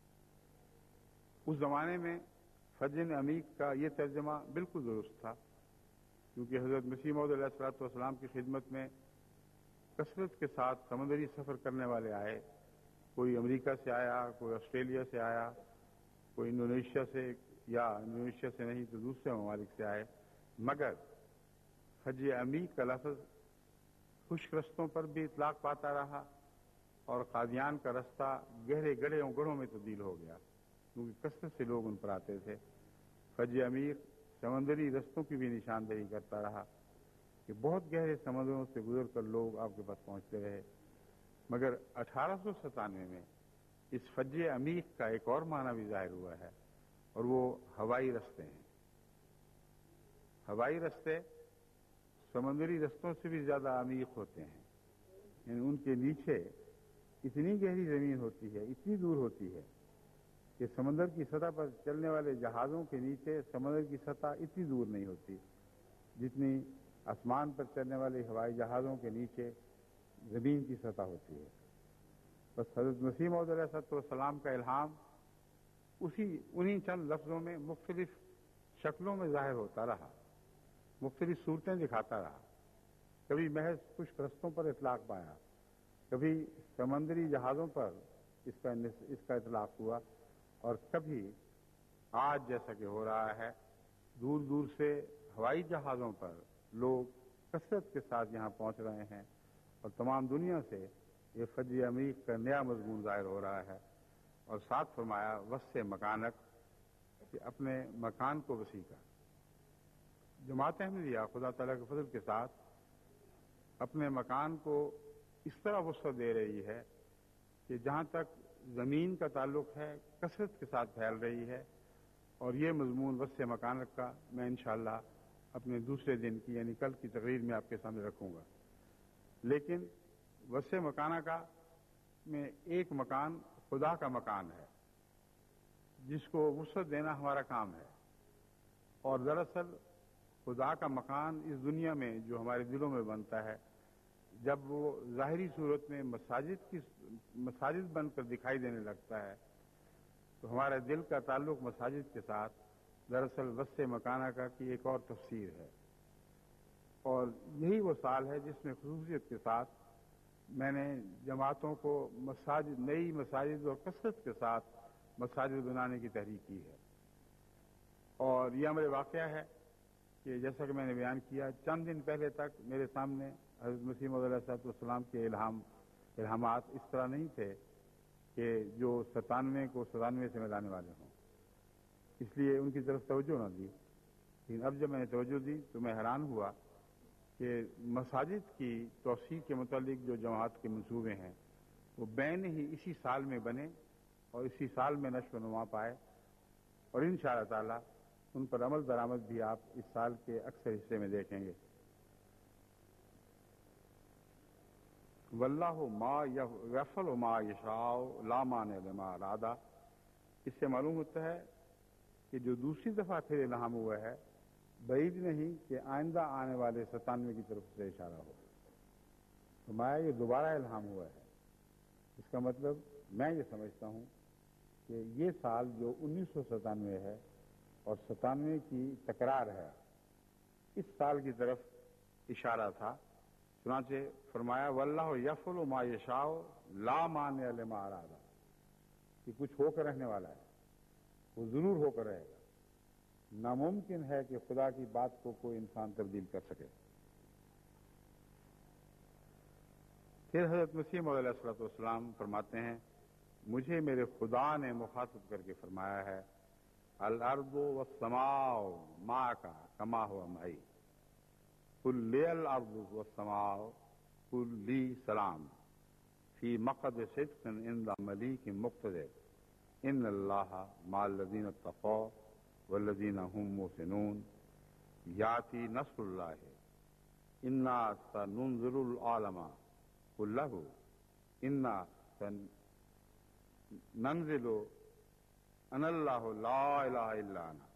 اس زمانے میں فج عمیق کا یہ ترجمہ بالکل درست تھا کیونکہ حضرت مسیح موعود علیہ السلام کی خدمت میں کثرت کے ساتھ سمندری سفر کرنے والے آئے. کوئی امریکہ سے آیا، کوئی آسٹریلیا سے آیا، کوئی انڈونیشیا سے، یا انڈونیشیا سے نہیں تو دوسرے ممالک سے آئے. مگر فج عمیق کا لفظ خشک رستوں پر بھی اطلاق پاتا رہا اور قادیان کا رستہ گہرے گڑھوں میں تبدیل ہو گیا کیونکہ کثرت سے لوگ ان پر آتے تھے. فج عمیق سمندری رستوں کی بھی نشاندہی کرتا رہا کہ بہت گہرے سمندروں سے گزر کر لوگ آپ کے پاس پہنچتے رہے. مگر 1897 میں اس فج عمیق کا ایک اور معنی بھی ظاہر ہوا ہے، اور وہ ہوائی رستے ہیں۔ ہوائی رستے سمندری رستوں سے بھی زیادہ عمیق ہوتے ہیں، یعنی ان کے نیچے اتنی گہری زمین ہوتی ہے، اتنی دور ہوتی ہے کہ سمندر کی سطح پر چلنے والے جہازوں کے نیچے سمندر کی سطح اتنی دور نہیں ہوتی جتنی آسمان پر چلنے والے ہوائی جہازوں کے نیچے زمین کی سطح ہوتی ہے۔ بس حضرت مسیح موعود علیہ السلام کا الہام انہی چند لفظوں میں مختلف شکلوں میں ظاہر ہوتا رہا، مختلف صورتیں دکھاتا رہا۔ کبھی محض خشک رستوں پر اطلاق پایا، کبھی سمندری جہازوں پر اس کا اطلاق ہوا، اور کبھی آج جیسا کہ ہو رہا ہے دور دور سے ہوائی جہازوں پر لوگ کثرت کے ساتھ یہاں پہنچ رہے ہیں، اور تمام دنیا سے یہ فج عمیق کا نیا مضمون ظاہر ہو رہا ہے۔ اور ساتھ فرمایا وسع مکانک، کہ اپنے مکان کو وسیع کر۔ جماعت احمدیہ خدا تعالیٰ کے فضل کے ساتھ اپنے مکان کو اس طرح وسعت دے رہی ہے کہ جہاں تک زمین کا تعلق ہے کثرت کے ساتھ پھیل رہی ہے، اور یہ مضمون وسع مکانک کا میں انشاءاللہ اپنے دوسرے دن کی یعنی کل کی تقریر میں آپ کے سامنے رکھوں گا۔ لیکن وسع مکانکہ میں ایک مکان خدا کا مکان ہے جس کو وسعت دینا ہمارا کام ہے، اور دراصل خدا کا مکان اس دنیا میں جو ہمارے دلوں میں بنتا ہے، جب وہ ظاہری صورت میں مساجد بن کر دکھائی دینے لگتا ہے تو ہمارے دل کا تعلق مساجد کے ساتھ دراصل وسع مکانکہ کی ایک اور تفسیر ہے۔ اور یہی وہ سال ہے جس میں خصوصیت کے ساتھ میں نے جماعتوں کو نئی مساجد اور کثرت کے ساتھ مساجد بنانے کی تحریک کی ہے۔ اور یہ امر واقعہ ہے کہ جیسا کہ میں نے بیان کیا، چند دن پہلے تک میرے سامنے حضرت مسیح موعود علیہ السلام کے الہامات اس طرح نہیں تھے کہ جو 97 کو 97 سے ملانے والے ہوں، اس لیے ان کی طرف توجہ نہ دی۔ لیکن اب جب میں نے توجہ دی تو میں حیران ہوا کہ مساجد کی توسیع کے متعلق جو جماعت کے منصوبے ہیں وہ بین ہی اسی سال میں بنے اور اسی سال میں نشو و نما پائے، اور انشاءاللہ تعالی ان پر عمل درآمد بھی آپ اس سال کے اکثر حصے میں دیکھیں گے۔ واللہ ما یفعل ما یشاء لا مانع لما اراد، اس سے معلوم ہوتا ہے کہ جو دوسری دفعہ پھر الہام ہوا ہے بعید نہیں کہ آئندہ آنے والے 97 کی طرف سے اشارہ ہو۔ فرمایا یہ دوبارہ الہام ہوا ہے، اس کا مطلب میں یہ سمجھتا ہوں کہ یہ سال جو 1997 ہے اور 97 کی تکرار ہے، اس سال کی طرف اشارہ تھا۔ چنانچہ فرمایا واللہ یفعل ما یشاء لا مانع لما اراد، کہ کچھ ہو کر رہنے والا ہے، وہ ضرور ہو کر رہے گا، ناممکن ہے کہ خدا کی بات کو کوئی انسان تبدیل کر سکے۔ پھر حضرت مسیح موعود علیہ السلام فرماتے ہیں مجھے میرے خدا نے مخاطب کر کے فرمایا ہے الارض والسماء معک کما هو معی، قل لی الارض والسماء قل لی سلام فی مقعد صدق عند ملیک مقتدر ان اللہ مع الذین اتقوا والذین هم محسنون یاتی نصر اللہ انا سننظر العالم كله انا ننزل ان اللہ لا الہ الا انا۔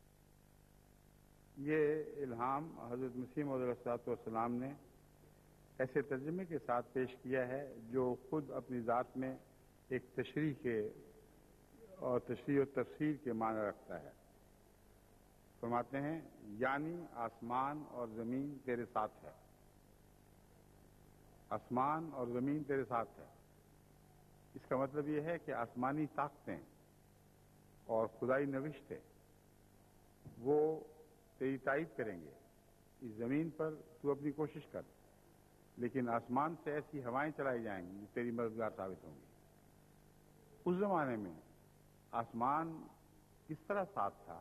یہ الہام حضرت مسیح موعود علیہ السلام نے ایسے ترجمے کے ساتھ پیش کیا ہے جو خود اپنی ذات میں ایک تشریح و تفسیر کے معنی رکھتا ہے۔ فرماتے ہیں یعنی آسمان اور زمین تیرے ساتھ ہے، آسمان اور زمین تیرے ساتھ ہے۔ اس کا مطلب یہ ہے کہ آسمانی طاقتیں اور خدائی نوشتیں وہ تیری تائید کریں گے۔ اس زمین پر تو اپنی کوشش کر، لیکن آسمان سے ایسی ہوائیں چلائی جائیں گی جو تیری مددگار ثابت ہوں گی۔ اس زمانے میں آسمان کس طرح ساتھ تھا؟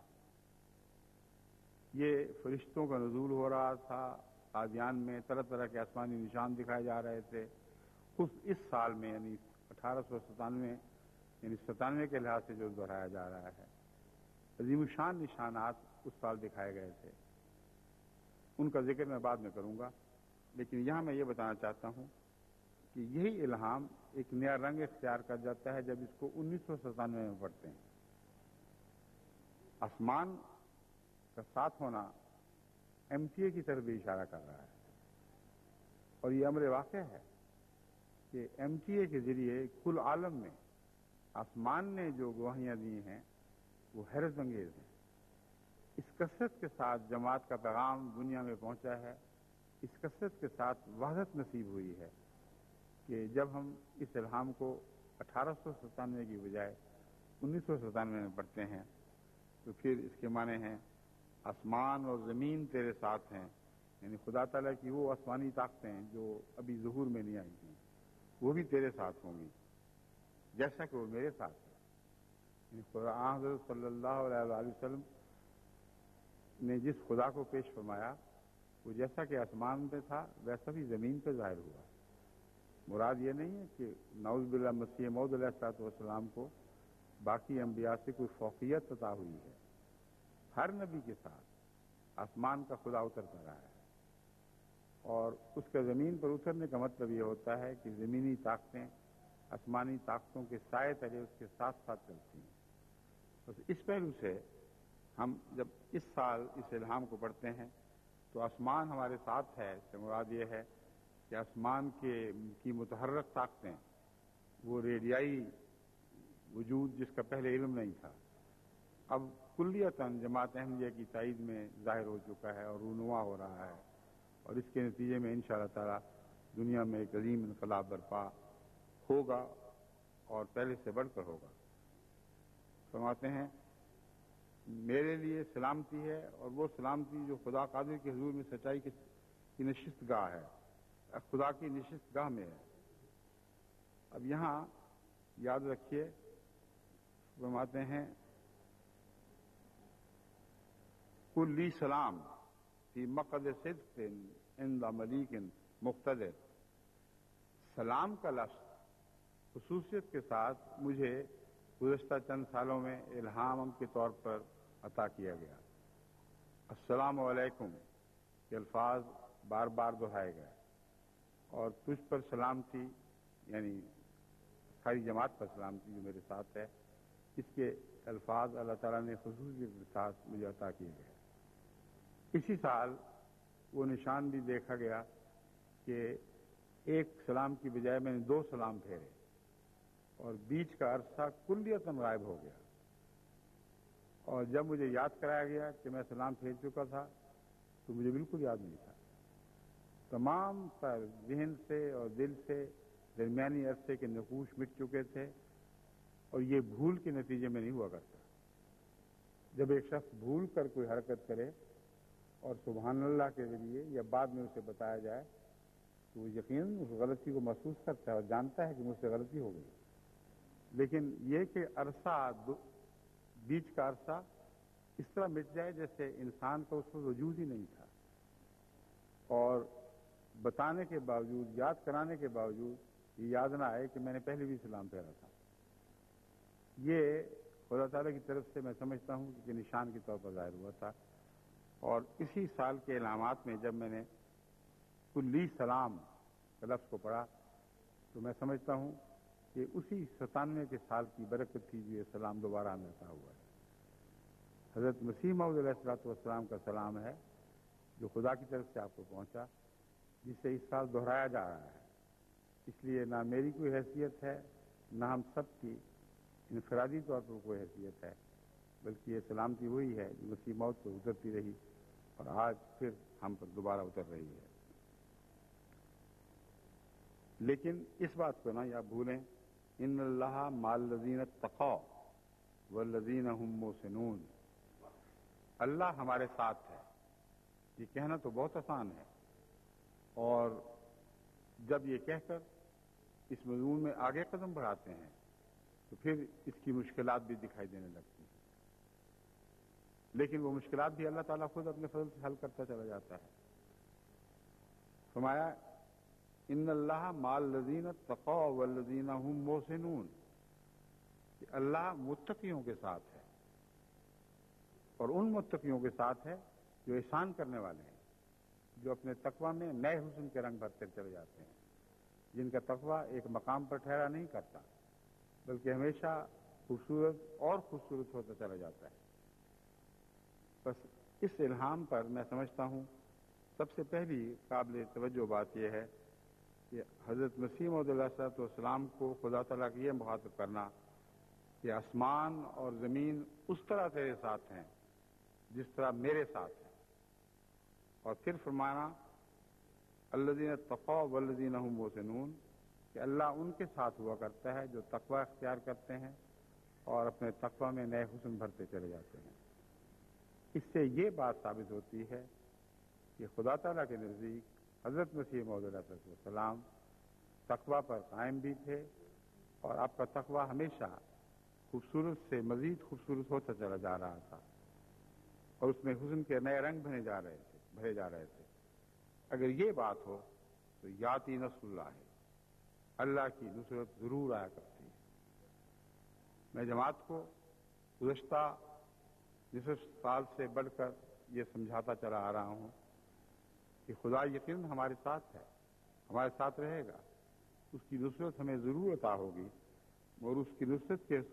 یہ فرشتوں کا نزول ہو رہا تھا، قادیان میں طرح طرح کے آسمانی نشان دکھائے جا رہے تھے، اس سال میں یعنی 1897 یعنی 97 کے لحاظ سے جو دہرایا جا رہا ہے، عظیم الشان نشانات اس سال دکھائے گئے تھے. ان کا ذکر میں بعد میں کروں گا، لیکن یہاں میں یہ بتانا چاہتا ہوں کہ یہی الہام ایک نیا رنگ اختیار کر جاتا ہے جب اس کو 1997 میں پڑھتے ہیں. آسمان کا ساتھ ہونا MTA کی طرف بھی اشارہ کر رہا ہے، اور یہ امر واقع ہے کہ MTA کے ذریعے کل عالم میں آسمان نے جو گواہیاں دی ہیں وہ حیرت انگیز ہیں. اس کثرت کے ساتھ جماعت کا پیغام دنیا میں پہنچا ہے، اس کثرت کے ساتھ وحدت نصیب ہوئی ہے کہ جب ہم اس الہام کو 1897 کی بجائے 1997 میں پڑھتے ہیں تو پھر اس کے معنی ہیں آسمان اور زمین تیرے ساتھ ہیں، یعنی خدا تعالیٰ کی وہ آسمانی طاقتیں جو ابھی ظہور میں نہیں آئی ہیں وہ بھی تیرے ساتھ ہوں گی جیسا کہ وہ میرے ساتھ ہے. یعنی خدا حضرت صلی اللہ علیہ وآلہ وسلم نے جس خدا کو پیش فرمایا وہ جیسا کہ آسمان پہ تھا ویسا بھی زمین پہ ظاہر ہوا. مراد یہ نہیں ہے کہ نعوذ باللہ مسیح موعود علیہ الصلوۃ والسلام کو باقی انبیاء سے کوئی فوقیت عطا ہوئی ہے. ہر نبی کے ساتھ آسمان کا خدا اترتا رہا ہے، اور اس کا زمین پر اترنے کا مطلب یہ ہوتا ہے کہ زمینی طاقتیں آسمانی طاقتوں کے سائے تلے اس کے ساتھ ساتھ چلتی ہیں. بس اس پہلو سے ہم جب اس سال اس الہام کو پڑھتے ہیں تو آسمان ہمارے ساتھ ہے، اس سے مراد یہ ہے کہ آسمان کی متحرک طاقتیں، وہ ریڈیائی وجود جس کا پہلے علم نہیں تھا، اب کلیتاً جماعت احمدیہ کی تائید میں ظاہر ہو چکا ہے اور رونما ہو رہا ہے، اور اس کے نتیجے میں انشاءاللہ تعالی دنیا میں ایک عظیم انقلاب برپا ہوگا اور پہلے سے بڑھ کر ہوگا. فرماتے ہیں میرے لیے سلامتی ہے، اور وہ سلامتی جو خدا قادر کے حضور میں سچائی کی نشست گاہ ہے، خدا کی نشست گاہ میں ہے. اب یہاں یاد رکھیے فرماتے ہیں کلی سلام فی مقعد صدق عند ملیک مقتدر. سلام کا لفظ خصوصیت کے ساتھ مجھے گزشتہ چند سالوں میں الہام کے طور پر عطا کیا گیا. السلام علیکم کے الفاظ بار بار دہرائے گئے، اور تجھ پر سلامتی یعنی ساری جماعت پر سلامتی جو میرے ساتھ ہے، اس کے الفاظ اللہ تعالیٰ نے خصوصیت کے ساتھ مجھے عطا کیے گئے. اسی سال وہ نشان بھی دیکھا گیا کہ ایک سلام کی بجائے میں نے 2 سلام پھیرے اور بیچ کا عرصہ کلیتاً غائب ہو گیا. اور جب مجھے یاد کرایا گیا کہ میں سلام پھیر چکا تھا تو مجھے بالکل یاد نہیں تھا. تمام تر ذہن سے اور دل سے درمیانی عرصے کے نقوش مٹ چکے تھے، اور یہ بھول کے نتیجے میں نہیں ہوا کرتا. جب ایک شخص بھول کر کوئی حرکت کرے اور سبحان اللہ کے ذریعے یا بعد میں اسے بتایا جائے تو وہ یقیناً اس غلطی کو محسوس کرتا ہے اور جانتا ہے کہ مجھ سے غلطی ہو گئی. لیکن یہ کہ عرصہ بیچ کا عرصہ اس طرح مٹ جائے جیسے انسان کا اس میں وجود ہی نہیں تھا، اور بتانے کے باوجود، یاد کرانے کے باوجود یہ یاد نہ آئے کہ میں نے پہلے بھی سلام پھیرا تھا. یہ خدا تعالیٰ کی طرف سے میں سمجھتا ہوں کہ نشان کے طور پر ظاہر ہوا تھا. اور اسی سال کے الہامات میں جب میں نے کلی سلام کے لفظ کو پڑھا تو میں سمجھتا ہوں کہ اسی 97 کے سال کی برکت تھی جو یہ سلام دوبارہ ہمیں عطا ہوا ہے. حضرت مسیح موعود علیہ الصلوۃ والسلام کا سلام ہے جو خدا کی طرف سے آپ کو پہنچا، جسے اس سال دہرایا جا رہا ہے. اس لیے نہ میری کوئی حیثیت ہے، نہ ہم سب کی انفرادی طور پر کوئی حیثیت ہے، بلکہ یہ سلامتی وہی ہے جو مسیح موعود پر اترتی رہی اور آج پھر ہم پر دوبارہ اتر رہی ہے. لیکن اس بات کو نہ یا بھولیں، ان اللہ مع الذین اتقوا والذین هم محسنون. اللہ ہمارے ساتھ ہے. یہ کہنا تو بہت آسان ہے، اور جب یہ کہہ کر اس مضمون میں آگے قدم بڑھاتے ہیں تو پھر اس کی مشکلات بھی دکھائی دینے لگتی ہیں. لیکن وہ مشکلات بھی اللہ تعالیٰ خود اپنے فضل سے حل کرتا چلا جاتا ہے. فرمایا ان اللہ مع الذین اتقوا والذین هم محسنون، کہ اللہ متقیوں کے ساتھ ہے اور ان متقیوں کے ساتھ ہے جو احسان کرنے والے ہیں، جو اپنے تقوی میں نئے حسن کے رنگ بھرتے چلے جاتے ہیں، جن کا تقوی ایک مقام پر ٹھہرا نہیں کرتا بلکہ ہمیشہ خوبصورت اور خوبصورت ہوتا چلا جاتا ہے۔ بس اس الہام پر میں سمجھتا ہوں سب سے پہلی قابل توجہ بات یہ ہے کہ حضرت مسیح موعود علیہ السلام کو خدا تعالیٰ کی یہ مخاطب کرنا کہ آسمان اور زمین اس طرح تیرے ساتھ ہیں جس طرح میرے ساتھ ہیں، اور پھر فرمانا الذین اتقوا والذین هم محسنون، کہ اللہ ان کے ساتھ ہوا کرتا ہے جو تقوی اختیار کرتے ہیں اور اپنے تقوی میں نئے حسن بھرتے چلے جاتے ہیں۔ اس سے یہ بات ثابت ہوتی ہے کہ خدا تعالیٰ کے نزدیک حضرت مسیح موعود علیہ السلام تقوی پر قائم بھی تھے، اور آپ کا تقوی ہمیشہ خوبصورت سے مزید خوبصورت ہوتا چلا جا رہا تھا، اور اس میں حسن کے نئے رنگ بھرے جا رہے تھے۔ اگر یہ بات ہو تو یاتی نصر اللہ ہے، اللہ کی نصرت ضرور آیا کرتی ہے۔ میں جماعت کو گزشتہ نصف سال سے بڑھ کر یہ سمجھاتا چلا آ رہا ہوں کہ خدا یقیناً ہمارے ساتھ ہے، ہمارے ساتھ رہے گا، اس کی نصرت ہمیں ضرور عطا ہوگی، اور اس کی نصرت کے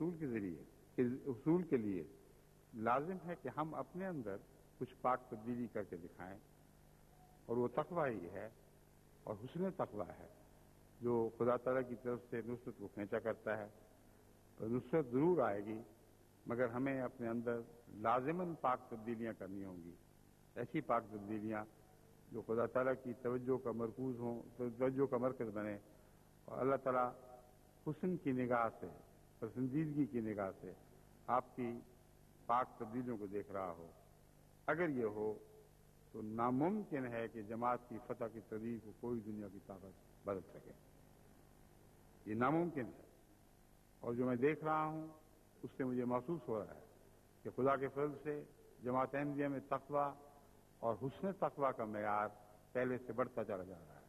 حصول کے لیے لازم ہے کہ ہم اپنے اندر کچھ پاک تبدیلی کر کے دکھائیں، اور وہ تقوی ہی ہے اور حسن تقوی ہے جو خدا تعالیٰ کی طرف سے نصرت کو کھینچا کرتا ہے۔ اور نصرت ضرور آئے گی، مگر ہمیں اپنے اندر لازماً پاک تبدیلیاں کرنی ہوں گی، ایسی پاک تبدیلیاں جو خدا تعالیٰ کی توجہ کا مرکوز ہوں، توجہ کا مرکز بنے، اور اللہ تعالیٰ حسن کی نگاہ سے، پسندیدگی کی نگاہ سے آپ کی پاک تبدیلیوں کو دیکھ رہا ہو۔ اگر یہ ہو تو ناممکن ہے کہ جماعت کی فتح کی تقدیر کو کوئی دنیا کی طاقت بدل سکے، یہ ناممکن ہے۔ اور جو میں دیکھ رہا ہوں اس سے مجھے محسوس ہو رہا ہے کہ خدا کے فضل سے جماعت احمدیہ میں تقوی اور حسن تقوی کا معیار پہلے سے بڑھتا چلا جا رہا ہے۔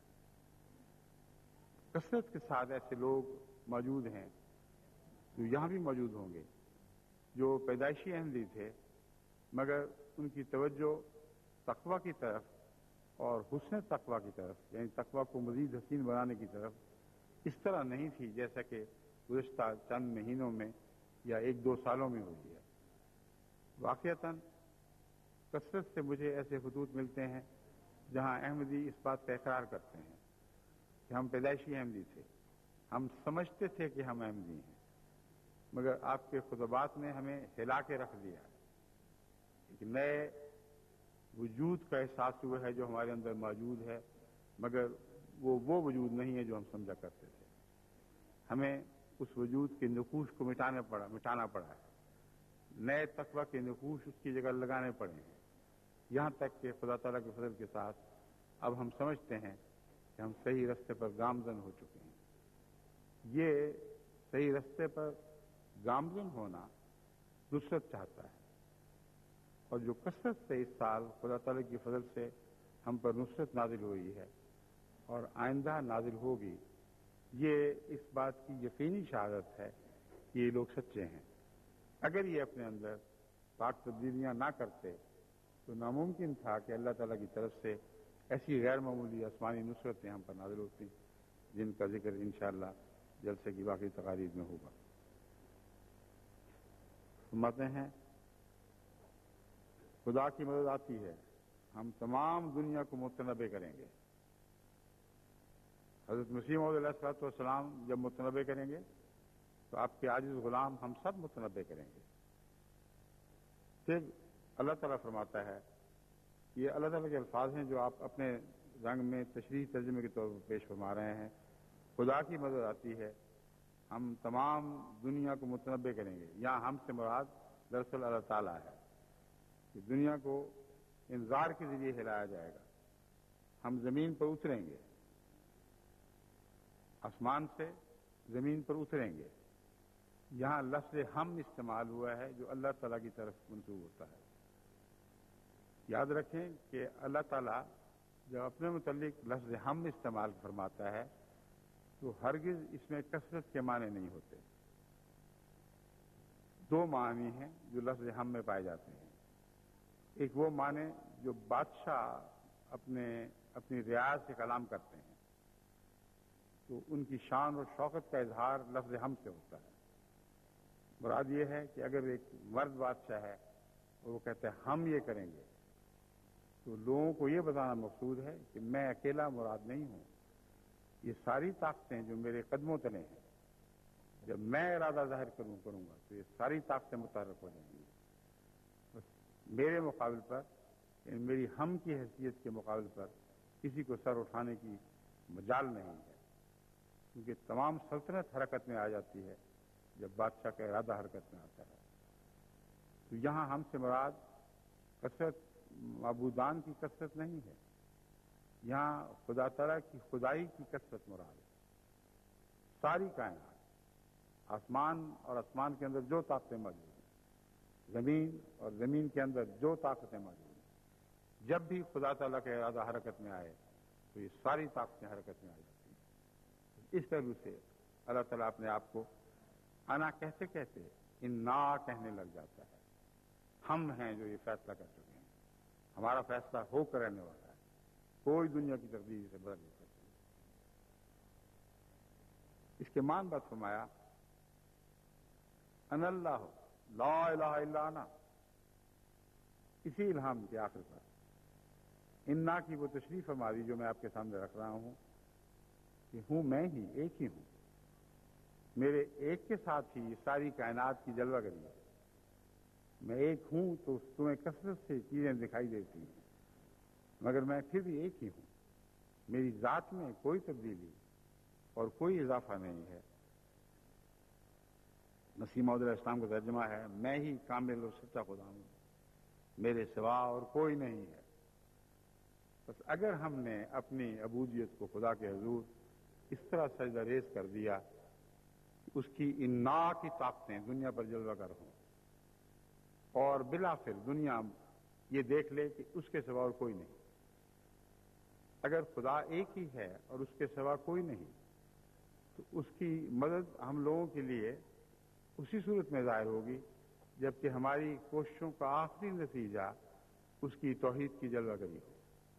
کثرت کے ساتھ ایسے لوگ موجود ہیں جو یہاں بھی موجود ہوں گے جو پیدائشی احمدی تھے، مگر ان کی توجہ تقوی کی طرف اور حسن تقوی کی طرف، یعنی تقوی کو مزید حسین بنانے کی طرف اس طرح نہیں تھی جیسا کہ گزشتہ چند مہینوں میں یا ایک دو سالوں میں ہوئی ہے۔ واقعتاً کثرت سے مجھے ایسے خطوط ملتے ہیں جہاں احمدی اس بات کا اقرار کرتے ہیں کہ ہم پیدائشی احمدی تھے، ہم سمجھتے تھے کہ ہم احمدی ہیں، مگر آپ کے خطبات نے ہمیں ہلا کے رکھ دیا، ایک نئے وجود کا احساس ہوا ہے جو ہمارے اندر موجود ہے، مگر وہ وجود نہیں ہے جو ہم سمجھا کرتے تھے۔ ہمیں اس وجود کے نقوش کو مٹانا پڑا ہے، نئے تقوی کے نقوش اس کی جگہ لگانے پڑے ہیں، یہاں تک کہ خدا تعالیٰ کے فضل کے ساتھ اب ہم سمجھتے ہیں کہ ہم صحیح راستے پر گامزن ہو چکے ہیں۔ یہ صحیح راستے پر گامزن ہونا نصرت چاہتا ہے، اور جو کثرت سے اس سال خدا تعالیٰ کی فضل سے ہم پر نصرت نازل ہوئی ہے اور آئندہ نازل ہوگی، یہ اس بات کی یقینی شہادت ہے کہ یہ لوگ سچے ہیں۔ اگر یہ اپنے اندر پاک تبدیلیاں نہ کرتے تو ناممکن تھا کہ اللہ تعالیٰ کی طرف سے ایسی غیر معمولی آسمانی نصرتیں ہم پر نازل ہوتی، جن کا ذکر انشاءاللہ جلسے کی باقی تقاریب میں ہوگا۔ فرماتے ہیں خدا کی مدد آتی ہے، ہم تمام دنیا کو متنبع کریں گے۔ حضرت مسیح موعود علیہ السلام جب متنبع کریں گے تو آپ کے عاجز غلام ہم سب متنبع کریں گے۔ پھر اللہ تعالیٰ فرماتا ہے، یہ اللہ تعالیٰ کے الفاظ ہیں جو آپ اپنے رنگ میں تشریح ترجمے کے طور پر پیش فرما رہے ہیں۔ خدا کی مدد آتی ہے، ہم تمام دنیا کو متنبع کریں گے۔ یہاں ہم سے مراد دراصل اللہ تعالیٰ ہے کہ دنیا کو انذار کے ذریعے ہلایا جائے گا، ہم زمین پر اتریں گے، آسمان سے زمین پر اتریں گے۔ یہاں لفظ ہم استعمال ہوا ہے جو اللہ تعالیٰ کی طرف منسوب ہوتا ہے۔ یاد رکھیں کہ اللہ تعالیٰ جب اپنے متعلق لفظ ہم استعمال فرماتا ہے تو ہرگز اس میں کثرت کے معنی نہیں ہوتے. دو معنی ہیں جو لفظ ہم میں پائے جاتے ہیں. ایک وہ معنی جو بادشاہ اپنی رعایا سے کلام کرتے ہیں تو ان کی شان اور شوکت کا اظہار لفظ ہم سے ہوتا ہے. مراد یہ ہے کہ اگر ایک مرد بادشاہ ہے اور وہ کہتے ہیں ہم یہ کریں گے تو لوگوں کو یہ بتانا مقصود ہے کہ میں اکیلا مراد نہیں ہوں. یہ ساری طاقتیں جو میرے قدموں تلے ہیں جب میں ارادہ ظاہر کروں گا تو یہ ساری طاقتیں متحرک ہو جائیں گی. بس میرے مقابل پر یعنی میری ہم کی حیثیت کے مقابل پر کسی کو سر اٹھانے کی مجال نہیں ہے کیونکہ تمام سلطنت حرکت میں آ جاتی ہے جب بادشاہ کا ارادہ حرکت میں آتا ہے. تو یہاں ہم سے مراد کثرت معبودان کی کثرت نہیں ہے. یہاں خدا تعالیٰ کی خدائی کی کثرت مراد ہے. ساری کائنات آسمان اور آسمان کے اندر جو طاقتیں موجود ہیں زمین اور زمین کے اندر جو طاقتیں موجود ہیں جب بھی خدا تعالیٰ کا ارادہ حرکت میں آئے تو یہ ساری طاقتیں حرکت میں آ جاتی ہیں. اس پہلو سے اللہ تعالیٰ اپنے آپ کو انا کہتے کہتے انا کہنے لگ جاتا ہے. ہم ہیں جو یہ فیصلہ کر چکے ہیں. ہمارا فیصلہ ہو کر رہنے والا ہے. کوئی دنیا کی تقدیر سے بدل نہیں سکتی. اس کے مان بات فرمایا ان اللہ لا الہ الا انا. اسی الہام کے آخر پر انا کی وہ تشریف ہماری جو میں آپ کے سامنے رکھ رہا ہوں کہ ہوں میں ہی ایک ہی ہوں. میرے ایک کے ساتھ ہی یہ ساری کائنات کی جلوہ گری ہے. میں ایک ہوں تو تمہیں کثرت سے چیزیں دکھائی دیتی ہیں مگر میں پھر بھی ایک ہی ہوں. میری ذات میں کوئی تبدیلی اور کوئی اضافہ نہیں ہے. مسیح موعود علیہ السلام کا ترجمہ ہے میں ہی کامل اور سچا خدا ہوں. میرے سوا اور کوئی نہیں ہے. بس اگر ہم نے اپنی عبودیت کو خدا کے حضور اس طرح سجدہ ریز کر دیا کہ اس کی انا کی طاقتیں دنیا پر جلوہ گر ہوں اور بالآخر دنیا یہ دیکھ لے کہ اس کے سوا اور کوئی نہیں. اگر خدا ایک ہی ہے اور اس کے سوا کوئی نہیں تو اس کی مدد ہم لوگوں کے لیے اسی صورت میں ظاہر ہوگی جبکہ ہماری کوششوں کا آخری نتیجہ اس کی توحید کی جلوہ گری ہو.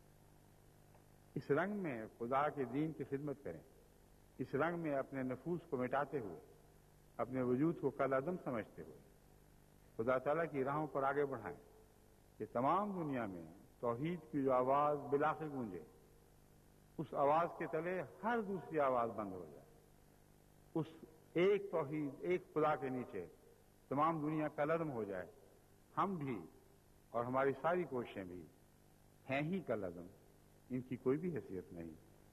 اس رنگ میں خدا کے دین کی خدمت کریں. اس رنگ میں اپنے نفوس کو مٹاتے ہوئے اپنے وجود کو کل عدم سمجھتے ہوئے خدا تعالیٰ کی راہوں پر آگے بڑھائیں کہ تمام دنیا میں توحید کی جو آواز بلاخر گونجے اس آواز کے تلے ہر دوسری آواز بند ہو جائے. اس ایک توحید ایک خدا کے نیچے تمام دنیا کا لدم ہو جائے. ہم بھی اور ہماری ساری کوششیں بھی ہیں ہی کا لدم. ان کی کوئی بھی حیثیت نہیں.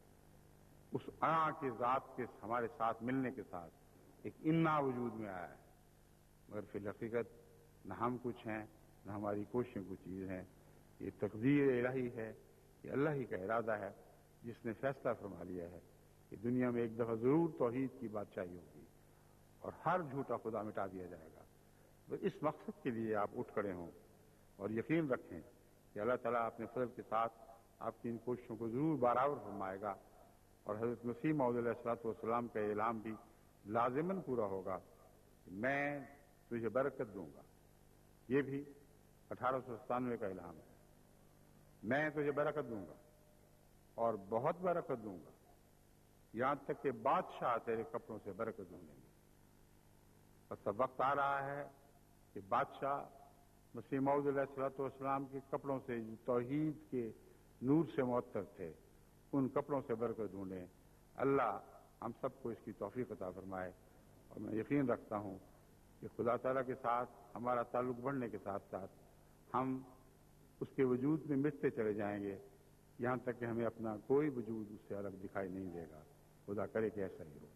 اس انا کے ذات کے ہمارے ساتھ ملنے کے ساتھ ایک انا وجود میں آیا ہے مگر فی الحقیقت نہ ہم کچھ ہیں نہ ہماری کوششیں کچھ چیز ہیں. یہ تقدیر الہی ہے. یہ اللہ ہی کا ارادہ ہے جس نے فیصلہ فرما لیا ہے کہ دنیا میں ایک دفعہ ضرور توحید کی بادشاہی ہوگی اور ہر جھوٹا خدا مٹا دیا جائے گا. تو اس مقصد کے لیے آپ اٹھ کھڑے ہوں اور یقین رکھیں کہ اللہ تعالیٰ اپنے فضل کے ساتھ آپ کی ان کوششوں کو ضرور برابر فرمائے گا اور حضرت مسیح موعود علیہ الصلوۃ والسلام کا اعلان بھی لازماً پورا ہوگا کہ میں تجھے برکت دوں گا. یہ بھی 1897 کا اعلان ہے. میں تجھے برکت دوں گا اور بہت برکت دوں گا یہاں تک کہ بادشاہ تیرے کپڑوں سے برکت ڈھونڈیں گے. بس اب وقت آ رہا ہے کہ بادشاہ مسیح موعود علیہ الصلوۃ والسلام کے کپڑوں سے جو توحید کے نور سے معطر تھے ان کپڑوں سے برکت ڈھونڈیں. اللہ ہم سب کو اس کی توفیق عطا فرمائے. اور میں یقین رکھتا ہوں کہ خدا تعالیٰ کے ساتھ ہمارا تعلق بڑھنے کے ساتھ ساتھ ہم اس کے وجود میں مٹتے چلے جائیں گے یہاں تک کہ ہمیں اپنا کوئی وجود اس سے الگ دکھائی نہیں دے گا. خدا کرے کہ ایسا ہی ہو.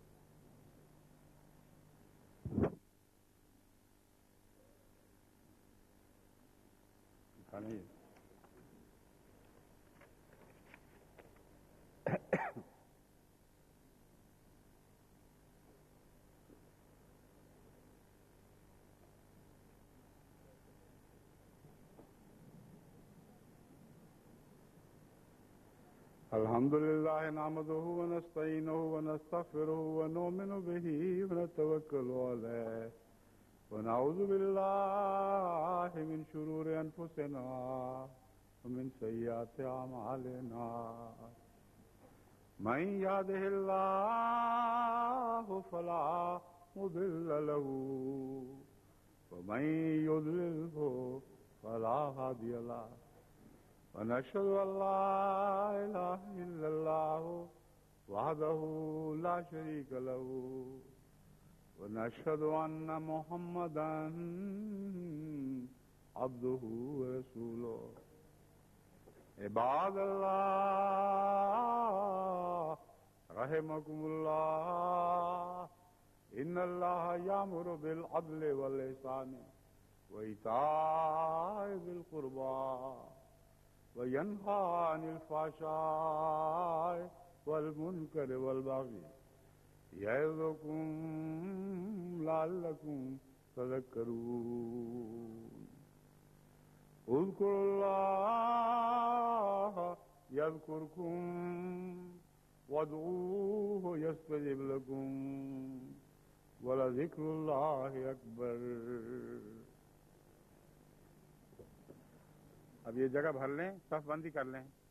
نہیں الحمد لله نحمده ونستعينه ونستغفره ونؤمن به ونتوكل عليه ونعوذ بالله من شرور أنفسنا ومن سيئات أعمالنا من يهده الله فلا مضل له ومن يضلله فلا هادي له ونشهد أن لا إله إلا الله وحده لا شريك له ونشهد أن محمدا عبده ورسوله عباد الله رحمكم الله إن الله يأمر بالعدل والإحسان وإيتاء ذي القربى وينهى عن الفحشاء والمنكر والبغي يعظكم لعلكم تذكرون اذكروا الله يذكركم وادعوه يستجب لكم ولذكر الله أكبر. اب یہ جگہ بھر لیں، صف بندی کر لیں.